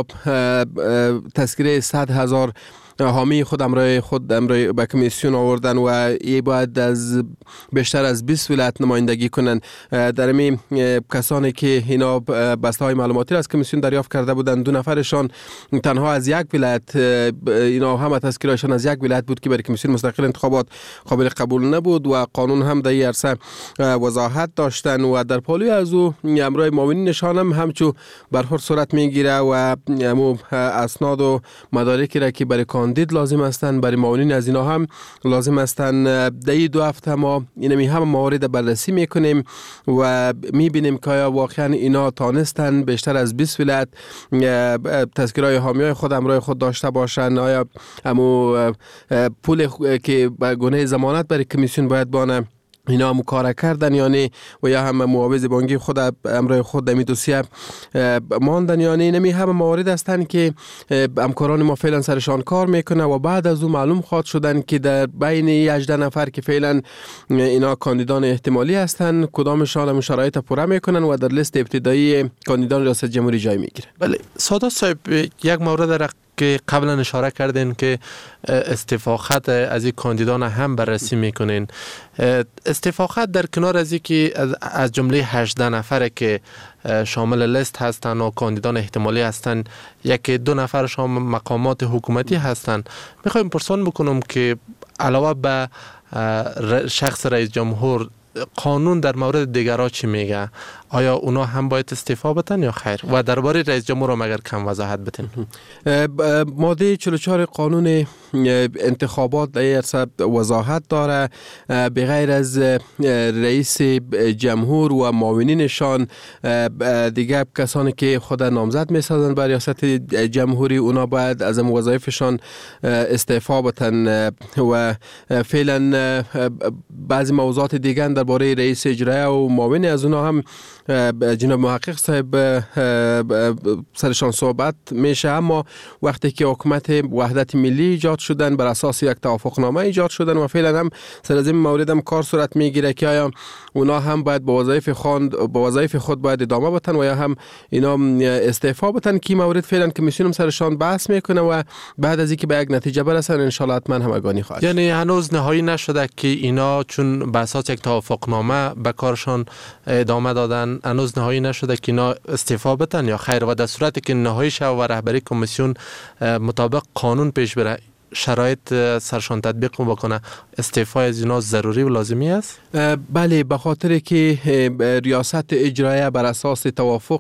تذکره 100,000 حامی خود امرای به کمیسیون آوردن و ای باید از بیشتر از 20 ولایت نمایندگی کنن. در می کسانی که اینا بسته های معلوماتی را از کمیسیون دریافت کرده بودن 2 نفرشان تنها از یک ولایت، اینا همه تذکرهشان از یک ولایت بود که برای کمیسیون مستقل انتخابات قابل قبول نبود و قانون هم در این عرصه وضاحت داشتن و در پالوی از او امرای معاونینشان هم همچو برخورد صورت میگیره و اسناد و مدارکی را که برای کاندید لازم هستند برای معاونین از اینا هم لازم هستند. در 2 هفته ما اینمی هم موارد بررسی میکنیم و میبینیم که آیا واقعا اینا تانستن بیشتر از 20 ولایت تذکرهای حامیای خود همراه خود داشته باشند. آیا همو پول که به گونه ضمانت برای کمیسیون باید بانه اینا هم کار کردن یا نه و یا هم معاوض بانکی خود امرای خود در دوسیه ماندن یا نه؟ نمی همه موارد هستند که همکاران ما فعلا سرشان کار میکنه و بعد از او معلوم خواهد شدن که در بین 18 نفر که فعلا اینا کاندیدان احتمالی هستند کدامشان هم شرایط پوره میکنن و در لیست ابتدایی کاندیدان ریاست جمهوری جای میگیره. بله سادات صاحب، یک مورد را که قبلا اشاره کردین که استعفا خط از این کاندیدان هم بررسی میکنین. استعفا خط در کنار از اینکه از جمله 18 نفره که شامل لیست هستن و کاندیدان احتمالی هستن 1-2 نفرش هم مقامات حکومتی هستن، میخوایم پرسان بکنم که علاوه به شخص رئیس جمهور قانون در مورد دیگرها چی میگه؟ آیا اونا هم باید استعفا بدن یا خیر؟ و درباره رئیس جمهور هم اگر کم وضاحت بدین. ماده 44 قانون انتخابات در وضاحت داره بغیر از رئیس جمهور و معاونینشان دیگه کسانی که خود نامزد میسازند بر ریاست جمهوری اونا باید از وظایفشان استعفا بدن و فعلا بعضی موضوعات دیگه درباره رئیس اجرایی و معاون از اونا هم جناب محقق صاحب سرشان صحبت میشه، اما وقتی که حکومت وحدت ملی ایجاد شدن بر اساس یک توافقنامه ایجاد شدن و فعلا هم سر از این مورد هم کار صورت میگیره که آیا اونا هم باید با وظایف خود باید ادامه بدن و یا هم اینا استعفا بدن که مورد فعلا کمیسیون سرشان بحث میکنه و بعد از اینکه به یک نتیجه برسن ان شاء الله حتما همگانی خواهد. یعنی هنوز نهایی نشده که اینا چون به اساس یک توافقنامه به کارشان ادامه دادن هنوز نهایی نشده که اینا استعفا بدن یا خیر؟ و در صورتی که نهایی شود و رهبری کمیسیون مطابق قانون پیش بره شرایط سرشان تطبیق بکنه استعفای از اینا ضروری و لازمی است؟ بله، به خاطر که ریاست اجرایی بر اساس توافق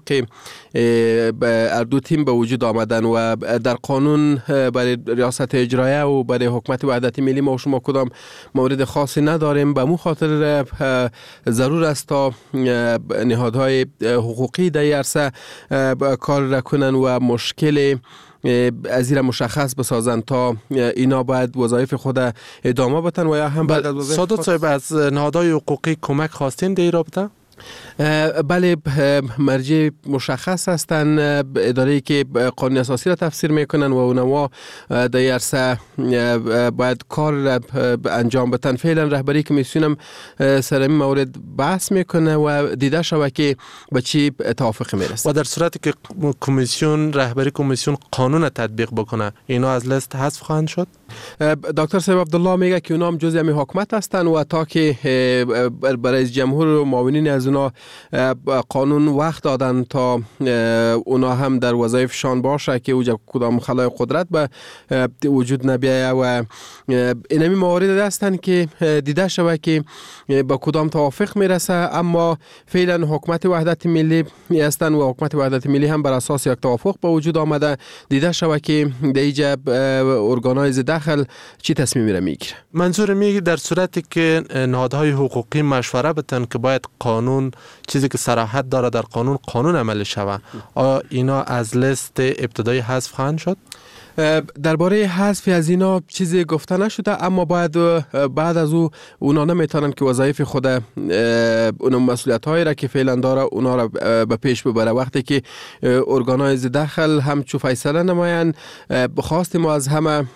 دو تیم به وجود آمدن و در قانون برای ریاست اجرایی و برای حکومت وحدت ملی ما شما کدام مورد خاصی نداریم. به مو خاطر ضرور است تا نهادهای حقوقی در عرصه کار کنن و مشکل از این مشخص بسازن تا اینا باید وظایف خود ادامه بدن و یا هم بعد از وظایف سادات صاحب از نهادهای حقوقی کمک خواستین در این رابطه؟ بله، مرجع مشخص هستند، اداره‌ای که قانون اساسی را تفسیر میکنن و اونها در عرصه باید کار انجام بدن. فعلا رهبری کمیسیون هم سر این مورد بحث میکنه و دیده شود که به چی توافق میرسه. و در صورتی که رهبری کمیسیون قانون تطبیق بکنه اینا از لیست حذف خواهند شد؟ دکتر صاحب عبدالله میگه که اونا هم جزء از حکومت هستند و تا که برای جمهور و معاونین از اونا قانون وقت دادن تا اونا هم در وظایفشان باشه که اوجا کدام خلای قدرت به وجود نبیه و اینمی موارد هستند که دیده شود که با کدام توافق میرسه. اما فعلا حکومت وحدت ملی هستند و حکومت وحدت ملی هم بر اساس یک توافق به وجود آمده. دیده شود که در اینجا ارگانهای داخل چی تصمیمی را میگیره. منظور میگه در صورتی که نهادهای حقوقی مشوره بدن که باید قانون چیزی که صراحت داره در قانون عملی شود، آیا اینا از لیست ابتدایی حذف خواهند شد؟ درباره حذف از اینا چیزی گفته نشده، اما بعد از اونا نمیتونن که وظایف خود اون مسئولیت هایی را که فعلا داره اونا را به پیش ببره. وقتی که ارگانهای داخل هم چو فیصله نماین، خواست ما از همه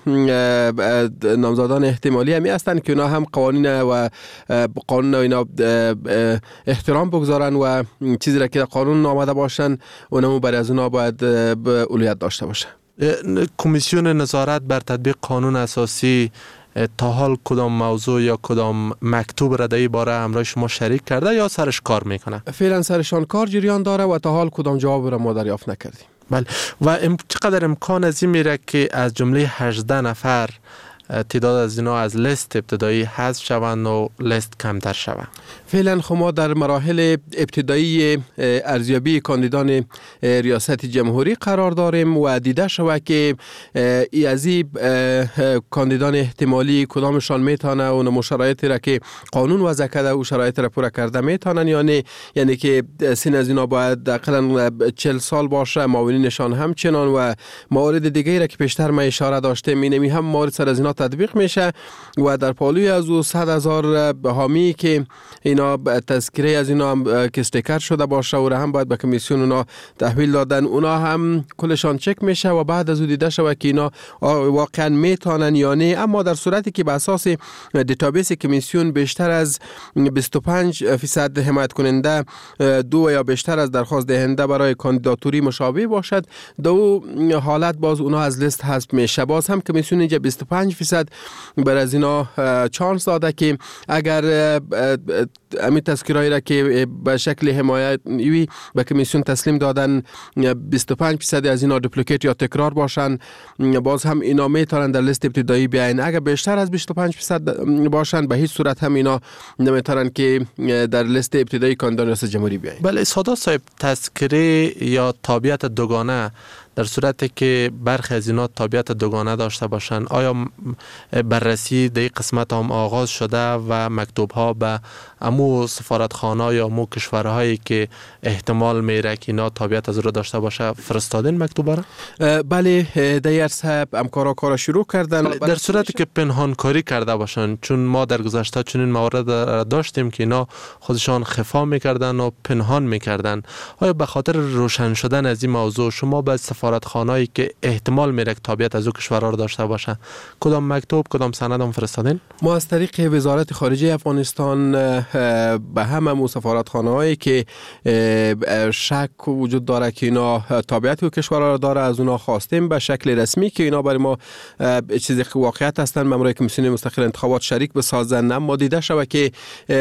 نامزدان احتمالی همی هستن که اونا هم قانون اینا احترام بگذارن و چیزی را که قانون آمده باشن اونمو برای از اونا باید اولویت داشته باشه. کمیسیون نظارت بر تطبیق قانون اساسی تا حال کدام موضوع یا کدام مکتوب را در این باره همراه شما شریک کرده یا سرش کار میکنه؟ فعلا سرشان کار جریان داره و تا حال کدام جواب را ما دریافت نکردیم. بله، و چقدر امکان از این میره که از جمله 18 نفر تعداد از اینا از لیست ابتدایی حذف شوند و لیست کمتر شوند؟ فعلا ما در مراحل ابتدایی ارزیابی کاندیدان ریاست جمهوری قرار داریم و دیده شود که از این کاندیدان احتمالی کدامشان میتونه اون شرایطی را که قانون وضع کرده او شرایط را پورا کرده میتونن یعنی که سن از اینا باید حداقل 40 سال باشه، معاونینشان همچنان و موارد دیگه را که پیشتر ما اشاره داشتیم اینمی هم موارد سر از اینا تطبیق میشه و در پالوی از او 100,000 حامی که اینا تذکره از اینا هم که استیکر شده باشه و هم باید به کمیسیون اونا تحویل دادن، اونا هم کلشان چک میشه و بعد از او دیده شود که اینا واقعا میتونن یا نه. اما در صورتی که به اساس دیتابیس کمیسیون بیشتر از 25% حمایت کننده دو یا بیشتر از درخواست دهنده برای کاندیداتوری مشابه باشد، دو حالت باز اونا از لیست حذف میشه. باز هم کمیسیون اینجا 25% بر از اینا چانس داده که اگر امی تذکرهایی را که به شکل حمایتی به کمیسیون تسلیم دادن 25% از اینا دوپلیکیت یا تکرار باشن، باز هم اینا میتونن در لیست ابتدایی بیاین. اگر بیشتر از 25% باشن به هیچ صورت هم اینا نمیتونن که در لیست ابتدایی کاندیدان ریاست جمهوری بیاین. بله سادات صاحب، تذکره یا تابعیت دوگانه در صورتی که برخی از اینا تابعیت دوگانه داشته باشن، آیا بررسی در قسمت هم آغاز شده و مکتوب ها به امو سفارتخانه یا امو کشورهایی که احتمال میره که اینا تابعیت از رو داشته باشه فرستادین مکتوب را؟ بله در عرصه همکارا کار شروع کردن. در صورتی که پنهانکاری کرده باشن، چون ما در گذشته چنین موارد داشتیم که اینا خودشان خفا میکردن و پنهان میکردن، آیا به خاطر روشن شدن از این موضوع شما به سفارتخانه‌ای که احتمال میره که تابعیت از او کشورها رو داشته باشن کدام مکتوب کدام سند هم فرستادین؟ ما از طریق وزارت خارجه افغانستان به همه سفارتخانه‌هایی که شک وجود داره که اینا تابعیت او کشورها رو داره از اونا خواستیم به شکل رسمی که اینا برای ما چیزی که واقعیت هستن مامورای کمیسیون مستقل انتخابات شریک بسازن، اما دیده شود که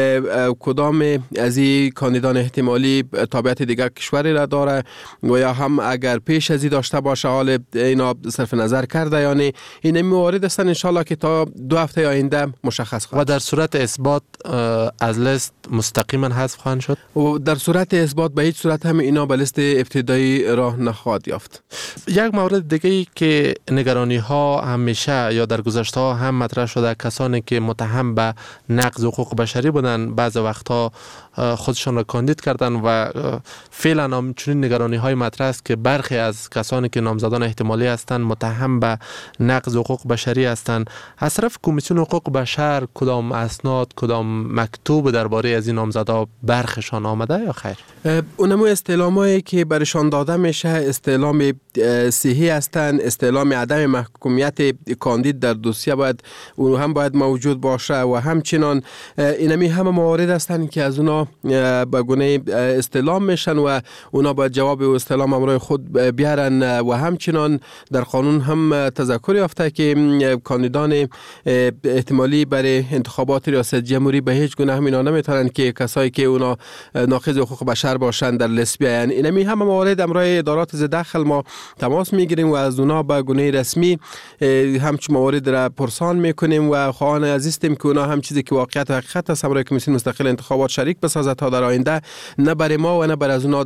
کدام از این کاندیدان احتمالی تابعیت دیگر کشوری را داره و یا هم اگر پیش از این داشته باشه حال اینا صرف نظر کرده یا نه. این موارد هستن ان شاء الله که تا 2 هفته آینده مشخص خواهد. و در صورت اثبات از لیست مستقیما حذف خواهند شد؟ و در صورت اثبات به هیچ صورت هم اینا به لیست ابتدایی راه نخواهد یافت. یک مورد دیگه ای که نگرانی ها همیشه یا در گذشته ها هم مطرح شده، کسانی که متهم به نقض حقوق بشری بودن بعض وقتها خودشان را کاندید کردن و فعلا هم چنین نگرانی های مطرح است که برخی از کسانی که نامزدان احتمالی هستند متهم به نقض حقوق بشری هستند. از طرف کمیسیون حقوق بشر کدام اسناد کدام مکتوب درباره از این نامزدا برخشان آمده یا خیر؟ اونمو استعلامایی که برشان داده میشه استعلام صحیح هستند، استعلام عدم محکومیت کاندید در دوسیه باید اون هم باید موجود باشه و همچنان اینمی همه موارد هستند که از اونا به گونه استعلام میشن و اونا باید جواب و استعلام امرای خود بیارن و همچنان در قانون هم تذکر یافته که کاندیدان احتمالی برای انتخابات ریاست جمهوری به هیچ گونه همینا نمیتونن که کسایی که اونا ناقض حقوق بشر باشن در لیست بیاین. اینمی همه موارد امرای ادارات داخل ما تماس میگیریم و از اونا به گونه رسمی همچون موارد را پرسان میکنیم و خواهان عزیزیم که اونا هم چیزی که واقعیت و حقیقت است امرای کمیسیون مستقل انتخابات شریک بسازه تا در آینده نه برای ما و نه برای از اونا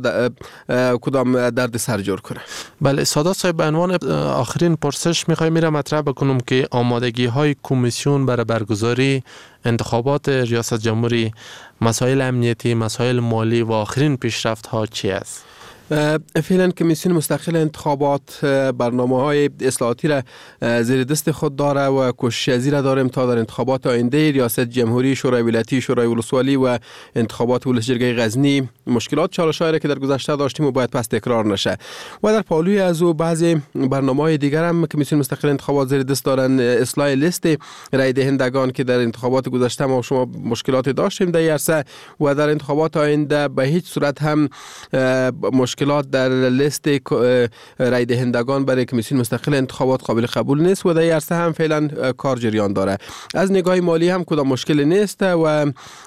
کدام درد سر جور کنه. بله سادات صاحب، به عنوان آخرین پرسش میخوایم میرم مطرح بکنم که آمادگی های کمیسیون برای برگزاری انتخابات ریاست جمهوری، مسائل امنیتی، مسائل مالی و آخرین پیشرفت ها چی است؟ فعلا کمیسیون مستقل انتخابات برنامه‌های اصلاحاتی را زیر دست خود داره و کوشش از این را داریم تا در انتخابات آینده ریاست جمهوری، شورای ولایتی، شورای ولسوالی و انتخابات ولس جرگه غزنی مشکلات چالش‌هایی که در گذشته داشتیم و باید پس تکرار نشه. و در پالوی از او بعضی برنامه‌های دیگر هم کمیسیون مستقل انتخابات زیر دست دارن، اصلاح لیست رای دهندگان که در انتخابات گذشته ما شما مشکلات داشتیم در عرصه و در انتخابات آینده به هیچ صورت هم مشکلات در لیست رای دهندگان برای کمیسیون مستقل انتخابات قابل قبول نیست و در عرصه هم فعلا کار جریان داره. از نگاه مالی هم کدام مشکل نیست و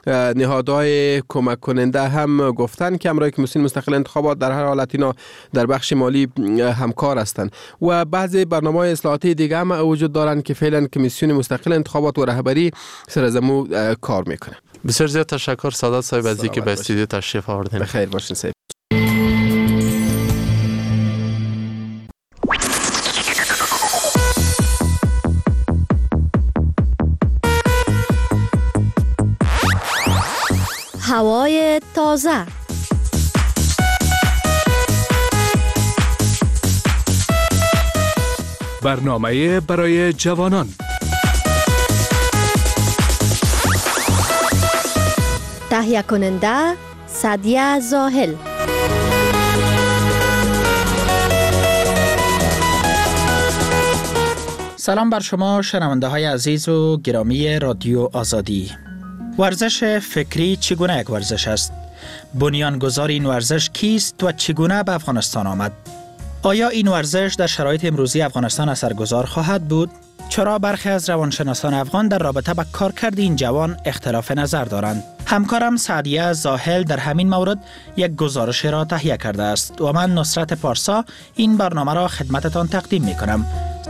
نهادهای کمک کننده هم گفتن که امرای کمیسیون مستقل انتخابات در هر حالت اینا در بخش مالی همکار هستند و بعضی برنامه‌های اصلاحاتی دیگه هم وجود دارن که فعلا کمیسیون مستقل انتخابات و رهبری سر از مو کار میکنه. بسیار زیاد تشکر سادات صاحب از اینکه به استودیو تشریف آوردین. بخیر باشین صاحب. هوای تازه. برنامه برای جوانان. تهیه کننده سعدیه زاهل. سلام بر شما شنونده های عزیز و گرامی رادیو آزادی. ورزش فکری چگونه یک ورزش است؟ بنیانگذار این ورزش کیست و چگونه به افغانستان آمد؟ آیا این ورزش در شرایط امروزی افغانستان اثرگذار خواهد بود؟ چرا برخی از روانشناسان افغان در رابطه با کارکرد این جوان اختلاف نظر دارند؟ همکارم سعدیه زاهل در همین مورد یک گزارش را تهیه کرده است و من نصرت پارسا این برنامه را خدمتتان تقدیم می کنم.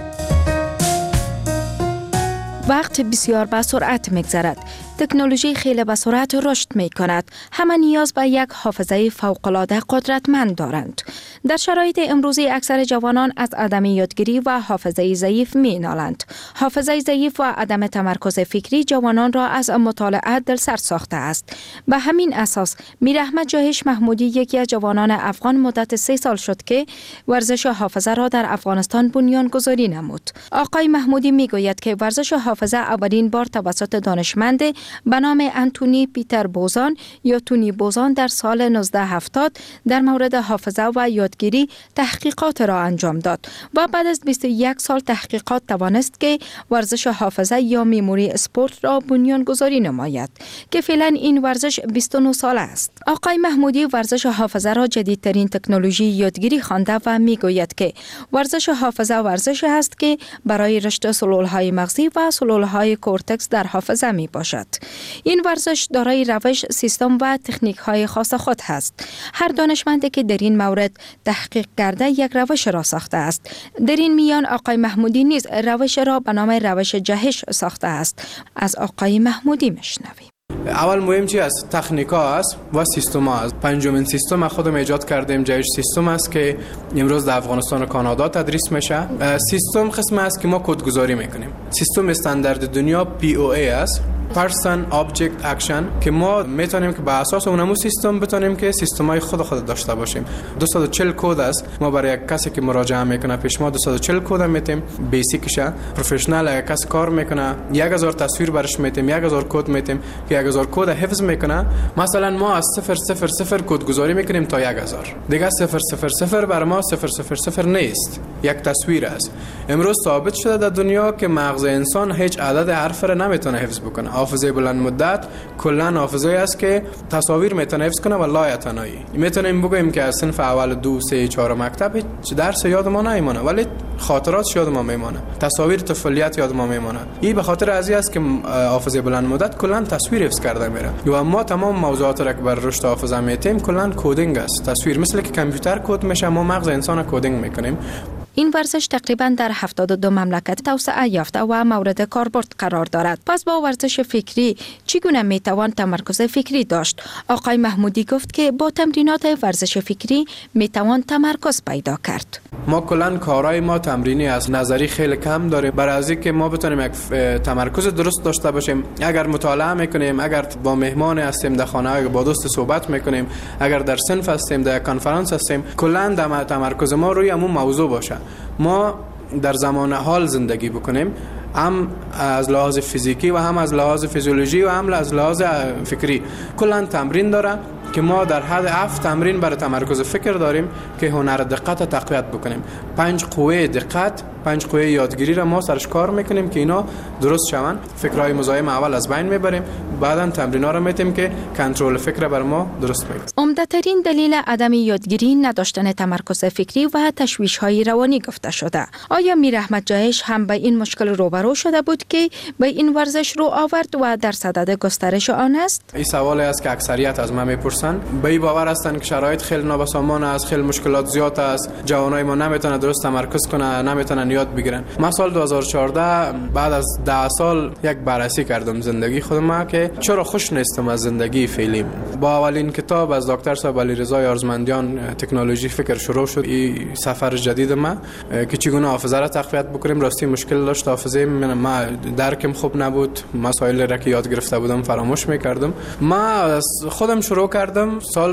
وقت بسیار به سرعت می‌گذرد. تکنولوژی خیلی به سرعت رشد می‌کند. همه نیاز به یک حافظه فوق‌العاده قدرتمند دارند. در شرایط امروزی اکثر جوانان از عدم یادگیری و حافظه ضعیف می‌نالند. حافظه ضعیف و عدم تمرکز فکری جوانان را از مطالعه دلسرد ساخته است. به همین اساس میراحمد جاهش محمودی یکی از جوانان افغان مدت 3 سال شد که ورزش حافظه را در افغانستان بنیانگذاری نمود. آقای محمودی میگوید که ورزش حافظه اولین بار توسط دانشمند به نام انتونی پیتر بوزان یا تونی بوزان در سال 1970 در مورد حافظه و یادگیری تحقیقات را انجام داد و بعد از 21 سال تحقیقات توانست که ورزش حافظه یا میموری اسپورت را بنیانگذاری نماید که فعلا این ورزش 29 ساله است. آقای محمودی ورزش حافظه را جدیدترین تکنولوژی یادگیری خوانده و میگوید که ورزش حافظه ورزشی است که برای رشد سلولهای مغزی و سلولهای کورتکس در حافظه می باشد. این ورزش دارای روش، سیستم و تکنیک های خاص خود هست. هر دانشمندی که در این مورد تحقیق کرده یک روش را ساخته است. در این میان آقای محمودی نیز روش را به نام روش جهش ساخته است. از آقای محمودی میشنویم. اول مهم چی است؟ تکنیکا است و سیستم است. پنجمین سیستم خودم ایجاد کردیم جهش سیستم است که امروز در افغانستان و کانادا تدریس میشه. سیستم قسم است که ما کدگذاری میکنیم. سیستم استاندارد دنیا POA است. Person Object Action که ما میتونیم که به اساس اونمو سیستم بتونیم که سیستمای خود داشته باشیم. 240 کد است. ما برای یک کسی که مراجعه میکنه پیش ما 240 کد میتیم، بیسیکشه. پروفشنال اگه کس کار میکنه 1000 تصویر برش میتیم، 1000 کد میتیم که 1000 کد حفظ میکنه. مثلا ما از 000 کدگذاری میکنیم تا 1000. دیگه 000 برای ما 000 نیست. یک تصویر است. امروز ثابت شده در دنیا که مغز انسان هیچ عدد حرف را نمیتونه حفظ بکنه. حافظه بلند مدت کلا حافظه است که تصاویر میتونه حفظ کنه و لایتنایی. میتونیم بگیم که از صنف اول 2 3 4 مکتب هیچ درس یاد ما نمیمونه ولی خاطرات یاد ما میمونه. تصاویر طفولیت یاد ما میمونه. این به خاطر ازی است که حافظه بلند مدت کلا تصویر حفظ کرده میره. و ما تمام موضوعات را که بر رشد حافظه میتیم کلا کدینگ است. تصویر مثل که کامپیوتر کد میشه ما مغز انسان کدینگ میکنیم. این ورزش تقریبا در 72 مملکت توسعه یافته و مورد کاربرد قرار دارد. پس با ورزش فکری چگونه میتوان تمرکز فکری داشت؟ آقای محمودی گفت که با تمرینات ورزش فکری میتوان تمرکز پیدا کرد. ما کلا کارهای ما تمرینی از نظری خیلی کم داریم. برای از اینکه ما بتونیم یک تمرکز درست داشته باشیم، اگر مطالعه میکنیم، اگر با مهمان هستیم در خانه، با دوست صحبت میکنیم، اگر در صنف هستیم، در کنفرانس هستیم، کلا تمرکز ما روی همون موضوع باشه. ما در زمان حال زندگی بکنیم، هم از لحاظ فیزیکی و هم از لحاظ فیزیولوژی و هم از لحاظ فکری. کلا تمرین داره که ما در حد 7 تمرین برای تمرکز فکر داریم که هنر دقت تقویت بکنیم. 5 قوه دقت، 5 قوه یادگیری را ما سرش کار میکنیم که اینا درست شوند. فکرهای مزاحم اول از بین میبریم، بعداً تمرینا را میتیم که کنترل فکر بر ما درست میکنه. عمده‌ترین دلیل عدم یادگیری نداشتن تمرکز فکری و تشویش‌های روانی گفته شده. آیا میراحمد جاهش هم به این مشکل روبرو شده بود که به این ورزش رو آورد و در صدد گسترش آن است؟ این سوالی است که اکثریت از ما میپرسن. به این باور هستند که شرایط خیلی نابسامان است، خیلی مشکلات زیاد است، جوانای ما نمیتونن درست تمرکز کنن، نمیتونن یاد بگیرن. من سال 2014 بعد از 10 سال یک بررسی کردم زندگی خودم که چرا خوش نیستم از زندگی فعلیم. با اولین کتاب از دکتر صاحب علیرضا یارزمندیان تکنولوژی فکر شروع شد. این سفر جدید ما که چگونه حافظه را تقویت بکنیم. راستی مشکل داشت حافظه ما، درکم خوب نبود، مسائل را که یاد گرفته بودم فراموش میکردم. ما خودم شروع کردم سال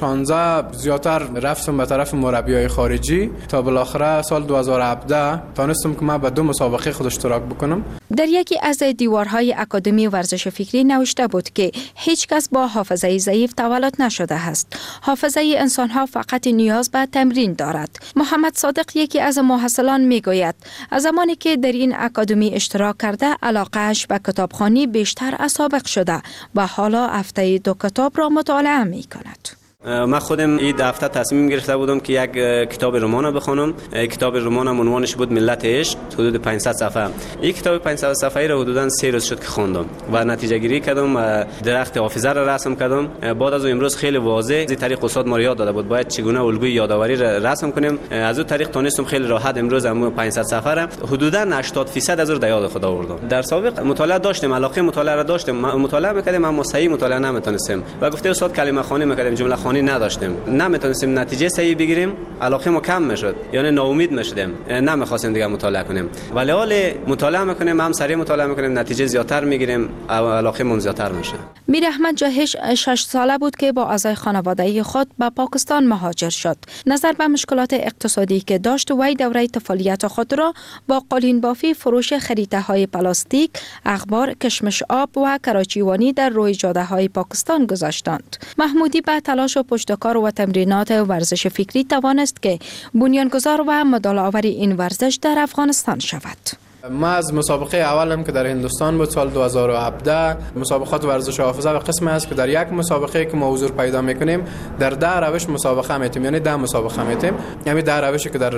2016 زیادتر رفتم به طرف مربیای خارجی تا بالاخره سال 2017 تونستم که من به 2 مسابقه خود اشتراک بکنم. در یکی از دیوارهای اکادمی ورزش فکری نوشته بود که هیچ کس با حافظه ضعیف تولد نشده است. حافظه انسان‌ها فقط نیاز به تمرین دارد. محمد صادق یکی از محصلان میگوید از زمانی که در این اکادمی اشتراک کرده علاقه‌اش به کتابخوانی بیشتر از سابق شده و حالا هفته 2 کتاب را مطالعه می‌کند. من خودم این دفعه تصمیم گرفته بودم که یک کتاب رمان بخونم. کتاب رمانم عنوانش بود ملت عشق، حدود 500 صفحه. این کتاب 500 صفحه‌ای را حدوداً 3 روز شد که خوندم و نتیجه گیری کردم و درخت حافظه را رسم کردم. بعد از امروز خیلی واضح از طریق استاد ما یاد داده بود باید چگونه الگوی یادآوری را رسم کنیم. از اون طریق تونستم خیلی راحت امروز هم 500 صفحه را حدوداً 80% از در یاد خود آوردم. در سابق مطالعه داشتم، علاقه مطالعه را داشتم، مطالعه می‌کردم اما صحیح مطالعه نمی‌تونستم و گفته استاد کلمه خوانی می‌کردم، جمله خوانی نداشتم، نمی‌تونستیم نتیجه صحیح بگیریم، علاقه ما کم می‌شد، یعنی ناامید می‌شدیم، نمی‌خواستیم دیگه مطالعه کنیم. ولی حالا مطالعه می‌کنیم، هم سریع مطالعه می‌کنیم، نتیجه زیاتر می‌گیریم، علاقه من زیاتر میشه. میر احمد جاهش 6 ساله بود که با اعضای خانوادگی خود به پاکستان مهاجر شد. نظر به مشکلات اقتصادی که داشت، وی دوره طفولیت خود را با قالین بافی، فروش خریطه‌های پلاستیک، اخبار، کشمش آب و کراچیوانی در روی جاده‌های پاکستان گذاشتند. محمودی به تلاش و پشتکار و تمرینات ورزش فکری توانست که بنیانگذار و مدال آور این ورزش در افغانستان شود. ما از مسابقه اولم که در هندوستان بود سال 2017 مسابقات ورزش حافظه و قسم است که در یک مسابقه که ما حضور پیدا میکنیم در 10 روش مسابقه میتیم، یعنی 10 مسابقه میتیم، یعنی 10 روشی که در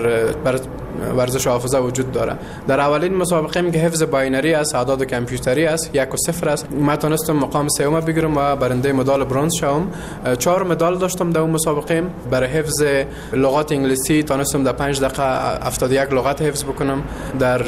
ورزش حافظه وجود داره. در اولین مسابقه که حفظ باینری است، اعداد کامپیوتری است، 1 و 0 است، ما تونستم مقام سوم بگیرم و برنده مدال برنز شوم. 4 مدال داشتم در اون مسابقه. برای حفظ لغات انگلیسی تونستم در 5 دقیقه 71 لغت حفظ بکنم. در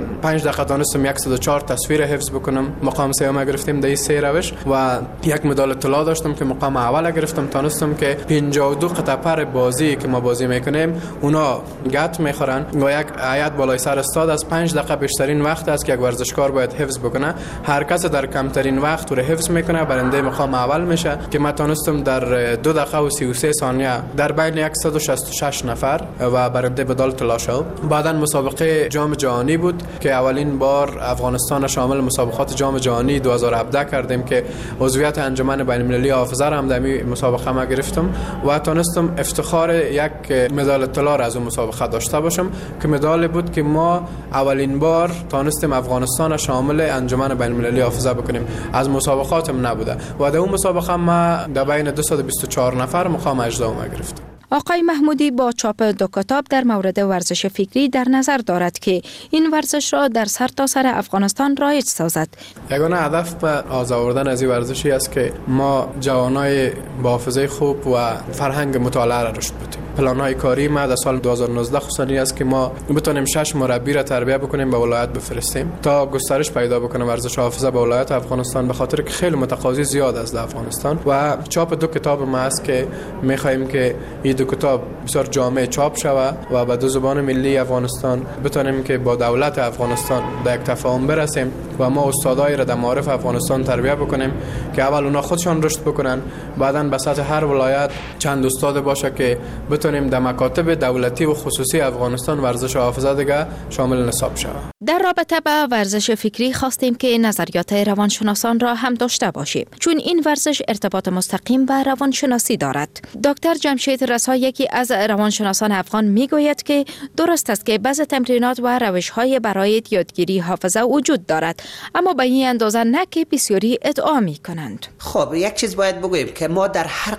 5 دقیقه تونستم 104 تصویر حفظ بکنم. مقام سوم گرفتیم در این 3 روش و 1 مدال طلا داشتم که مقام اول گرفتم. تونستم که 52 قطعه پر بازی که ما بازی میکنیم اونا گت میخورن و یک آیت بالای سر استاد از 5 دقیقه بیشترین وقت است که یک ورزشکار باید حفظ بکنه. هر کس در کمترین وقت رو حفظ میکنه برنده مقام اول میشه که ما تونستم در 2 دقیقه و 33 ثانیه در بین 166 نفر و برنده مدال طلا شدم. بعداً مسابقه جام جهانی بود که اولین بار افغانستان شامل مسابقات جام جهانی 2017 کردیم که عضویت انجمن بین‌المللی حافظه را هم در این مسابقه ما گرفتم و تونستم افتخار یک مدال طلا را از اون مسابقه داشته باشم که مدال بود که ما اولین بار تونستیم افغانستان شامل انجمن بین‌المللی حافظه بکنیم. از مسابقاتم نبوده و در اون مسابقه ما در بین 224 نفر مقام 18 گرفتم. آقای محمودی با چاپ 2 کتاب در مورد ورزش فکری در نظر دارد که این ورزش را در سرتاسر افغانستان رایج سازد. یگانه هدف به آوردن از این ورزشی است که ما جوانای با حافظه خوب و فرهنگ مطالعه را رشد بدیم. پلان‌های کاری ما در سال 2019 خصوصی است که ما بتونیم 6 مربی را تربیت بکنیم به ولایت بفرستیم تا گسترش پیدا بکنه ورزش حافظه به ولایت افغانستان، به خاطر که خیلی متقاضی زیاد است در افغانستان. و چاپ 2 کتاب ما است که می‌خواهیم که این 2 کتاب بسیار جامع چاپ شود و به 2 زبان ملی افغانستان بتونیم که با دولت افغانستان در یک تفاهم برسیم و ما استادای را در معارف افغانستان تربیت بکنیم که اول اونا خودشان رشد بکنن، بعداً به سطح هر ولایت چند استاد باشه که بتونیم در مکاتب دولتی و خصوصی افغانستان ورزش حافظه دیگه شامل نصاب شود. در رابطه با ورزش فکری خواستیم که نظریات روانشناسان را هم داشته باشیم، چون این ورزش ارتباط مستقیم با روانشناسی دارد. دکتر جمشید رسا، یکی از روانشناسان افغان، میگوید که درست است که بعضی تمرینات و روش‌های برای یادگیری حافظه وجود دارد، اما به این اندازه نه که بسیاری ادعا می‌کنند. خب یک چیز باید بگویم که ما در هر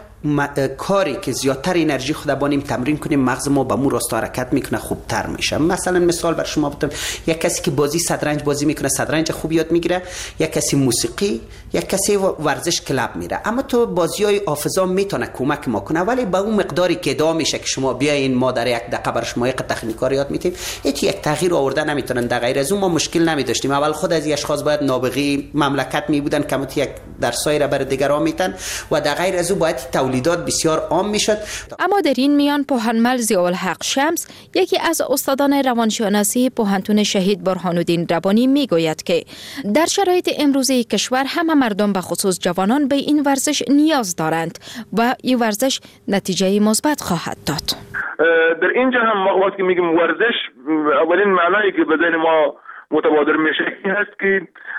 کاری که زیادتر انرژی خود بانیم تمرین کنیم مغز ما به مو راست حرکت میکنه، خوبتر میشه. مثلا مثال بر شما بدم، یک کسی که بازی صدرنج بازی میکنه صدرنج خوب یاد میگیره، یک کسی موسیقی، یک کسی ورزش کلاب میره. اما تو بازیای حافظه میتونه کمک ما کنه، ولی با اون مقداری که ادعا میشه که شما بیاین ما در 1 دقیقه بر شما یک تکنیکا یاد میدیم، یک تغییر آورده نمیتونن. در غیر از اون ما مشکل نمیداشتیم. اول خود از اشخاص باید نابغه مملکت میبودن که یک درسای را بر دیگران میتن و در غیر از اون باید تولیدات بسیار عام میشد. اما در این میان پوهنمل ضیاءالحق شمس، یکی از استادان روانشناسی پوهنتون شهید برهان‌الدین ربانی، میگوید که در شرایط امروزی کشور همه مردم به خصوص جوانان به این ورزش نیاز دارند و این ورزش نتیجه مثبت خواهد داد. در اینجا هم ما وقتی میگیم ورزش، اولین معنایی که به ذهن ما متبادر میشه این هست که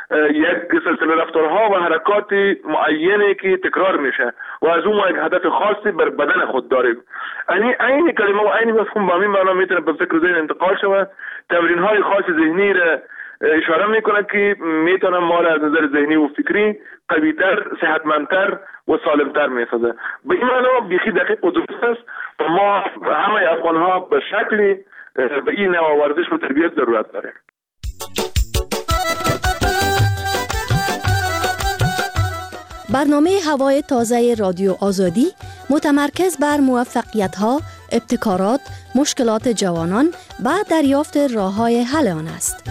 یک سلسله رفتارها و حرکات معینی که تکرار میشه و از اون ما یک هدف خاصی بر بدن خود داریم. یعنی این کلمه و این مفهوم با همین معنا میتونه به فکر ذهن انتقال شود. تمرین های خاص ذهنی را اشاره میکنه که میتونه ما را از نظر ذهنی و فکری قوی‌تر، صحتمندتر و سالمتر میسازه. به این معنی بیخی دقیق و درست است و ما همه افغان‌ها به شکلی به این نوع ورزش و تربیت ضرورت داریم. برنامه هوای تازه رادیو آزادی متمرکز بر موفقیت‌ها، ابتکارات، مشکلات جوانان و دریافت راه‌های حل آن است.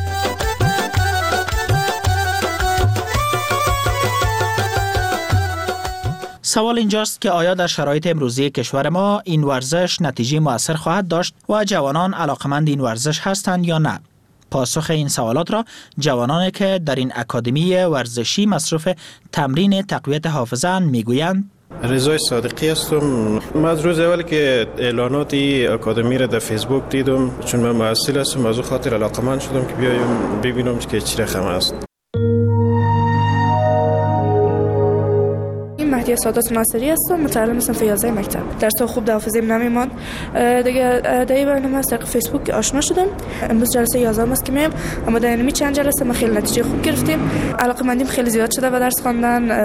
سوال اینجاست که آیا در شرایط امروزی کشور ما این ورزش نتیجه مؤثر خواهد داشت و جوانان علاقمند این ورزش هستند یا نه؟ پاسخ این سوالات را جوانانی که در این اکادمی ورزشی مصروف تمرین تقویت حافظه میگویند. رضای صادقی هستم. من از روز اول که اعلانات اکادمی را در فیسبوک دیدم، چون من محصل هستم، از او خاطر علاقمند شدم که بیایم ببینم که چی رقم است. مهدی سادات ناصری هستم، متعلم صنف 11 مکتب. درس خوب در حافظه‌ام نمیمان. دیگه در این برنامه از طریق فیسبوک آشنا شدم. امروز جلسه 11 است که میام، اما در این چند جلسه ما خیلی نتیجه خوب گرفتیم. علاقه‌مندیم خیلی زیاد شده و درس خواندن.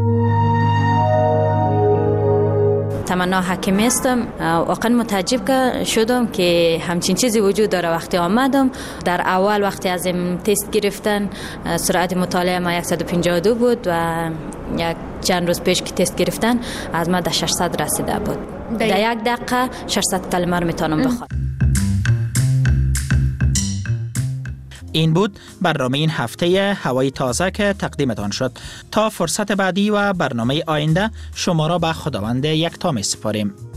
تمنا حکیمی هستم. واقعا متعجب شدم که همچین چیزی وجود داره. وقتی آمدم در اول وقتی از این تست گرفتن سرعت مطالعه ما 152 بود و یک چند روز پیش که تست گرفتن از ما در 600 رسیده بود. در یک دقیقه 600 کلمه رو میتونم بخونم. این بود برنامه این هفته هوای تازه که تقدیمتان شد. تا فرصت بعدی و برنامه آینده شما را به خداوند یکتا می سپاریم.